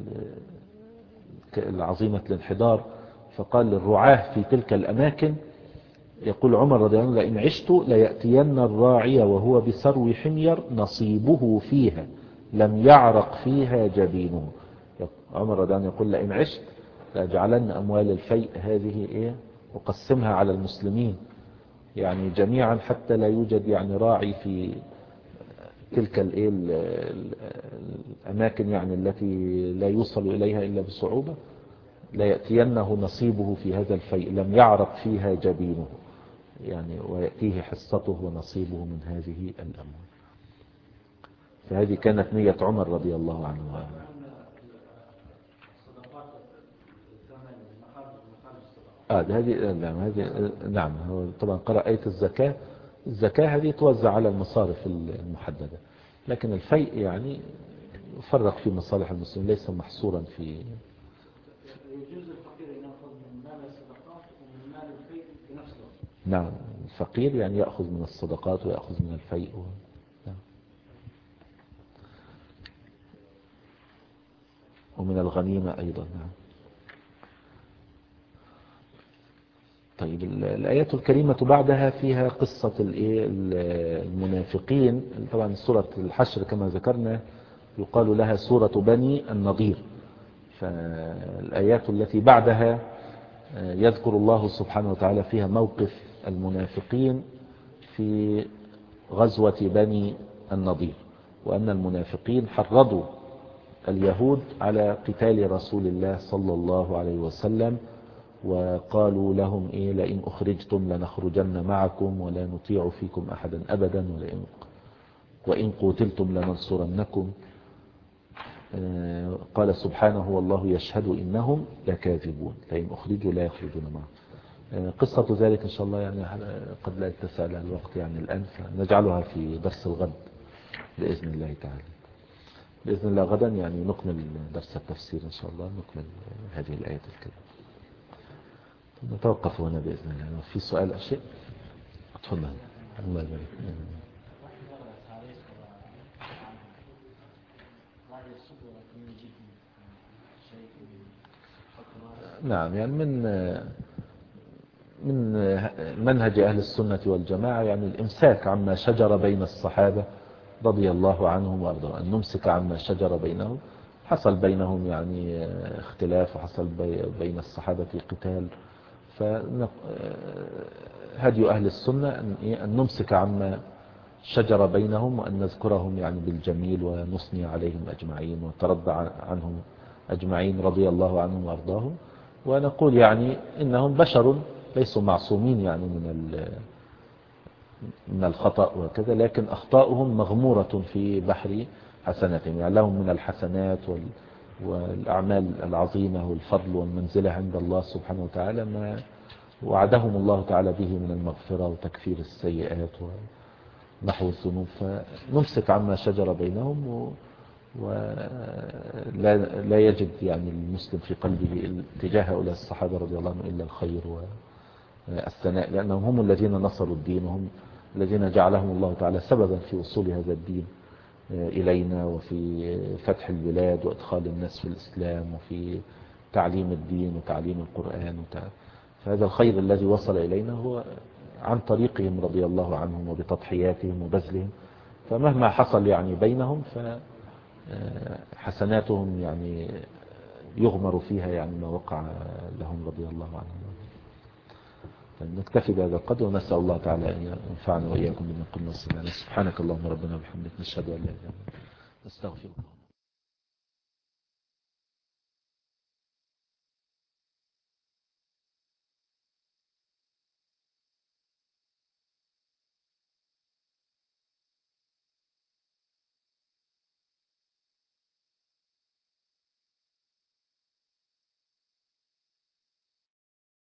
العظيمة الانحدار. فقال للرعاة في تلك الأماكن: يقول عمر رضي الله عنه لئن عشت ليأتين الراعي وهو بسرو حمير نصيبه فيها لم يعرق فيها جبينه. عمر رضي الله عنه يقول لئن عشت لأجعلن أموال الفيء هذه إيه أقسمها على المسلمين يعني جميعا حتى لا يوجد يعني راعي في تلك الإيه الأماكن يعني التي لا يوصل إليها إلا بصعوبة. لا يأتينه نصيبه في هذا الفيء لم يعرق فيها جبينه يعني ويأتيه حصته ونصيبه من هذه الأموال. فهذه كانت نية عمر رضي الله عنه. آه هذه نعم هذه نعم هو طبعا قرأ آية الزكاة. الزكاة هذه توزع على المصارف المحددة لكن الفيء يعني يفرق في مصالح المسلمين ليس محصورا في. يجوز الفقير أن يأخذ من مال الصدقات ومن مال الفيء بنفس الوقت. نعم الفقير يعني يأخذ من الصدقات ويأخذ من الفيء و... نعم. ومن الغنيمة أيضا. نعم. طيب الآيات الكريمة بعدها فيها قصة المنافقين. طبعا سورة الحشر كما ذكرنا يقال لها سورة بني النضير. فالآيات التي بعدها يذكر الله سبحانه وتعالى فيها موقف المنافقين في غزوة بني النضير وأن المنافقين حرضوا اليهود على قتال رسول الله صلى الله عليه وسلم وقالوا لهم إيه لئن أخرجتم لنخرجن معكم ولا نطيع فيكم أحدا أبدا ولئن وإن قتلتم لننصرنكم. قال سبحانه والله يشهد إنهم لكاذبون لئن أخرجوا لا يخرجون معهم. قصة ذلك إن شاء الله يعني قد لا يتسع لها الوقت يعني الآن فنجعلها في درس الغد بإذن الله تعالى. بإذن الله غدا يعني نكمل درس التفسير إن شاء الله نكمل هذه الآيات الكريمة. نتوقف هنا بإذن الله. في سؤال أشياء تفضل. الله يبارك. نعم يعني من من منهج أهل السنة والجماعة يعني الإمساك عما شجر بين الصحابة رضي الله عنهم وأرضاهم أن نمسك عما شجر بينهم. حصل بينهم يعني اختلاف وحصل بين الصحابة قتال فهدي أهل السنة أن نمسك عما شجر بينهم وأن نذكرهم يعني بالجميل ونثني عليهم أجمعين ونترضى عنهم أجمعين رضي الله عنهم وأرضاهم ونقول يعني إنهم بشر ليسوا معصومين يعني من من الخطأ وكذا لكن أخطاؤهم مغمورة في بحر حسناتهم يعني لهم من الحسنات والأعمال العظيمة والفضل والمنزلة عند الله سبحانه وتعالى ما وعدهم الله تعالى به من المغفرة وتكفير السيئات ونحو الذنوب. فنمسك عما شجر بينهم ولا لا يجد يعني المسلم في قلبه اتجاه هؤلاء الصحابة رضي الله عنهم إلا الخير والثناء لأنهم هم الذين نصروا الدين وهم الذين جعلهم الله تعالى سببا في وصول هذا الدين إلينا وفي فتح البلاد وإدخال الناس في الإسلام وفي تعليم الدين وتعليم القرآن. فهذا الخير الذي وصل إلينا هو عن طريقهم رضي الله عنهم وبتضحياتهم وبذلهم. فمهما حصل يعني بينهم فحسناتهم يعني يغمر فيها يعني ما وقع لهم رضي الله عنهم. نكتفي بهذا القدر ونسأل الله تعالى أن ينفعنا وإياكم بما قلنا وسمعنا. سبحانك اللهم ربنا وبحمدك نشهد أن لا إله إلا أنت نستغفرك.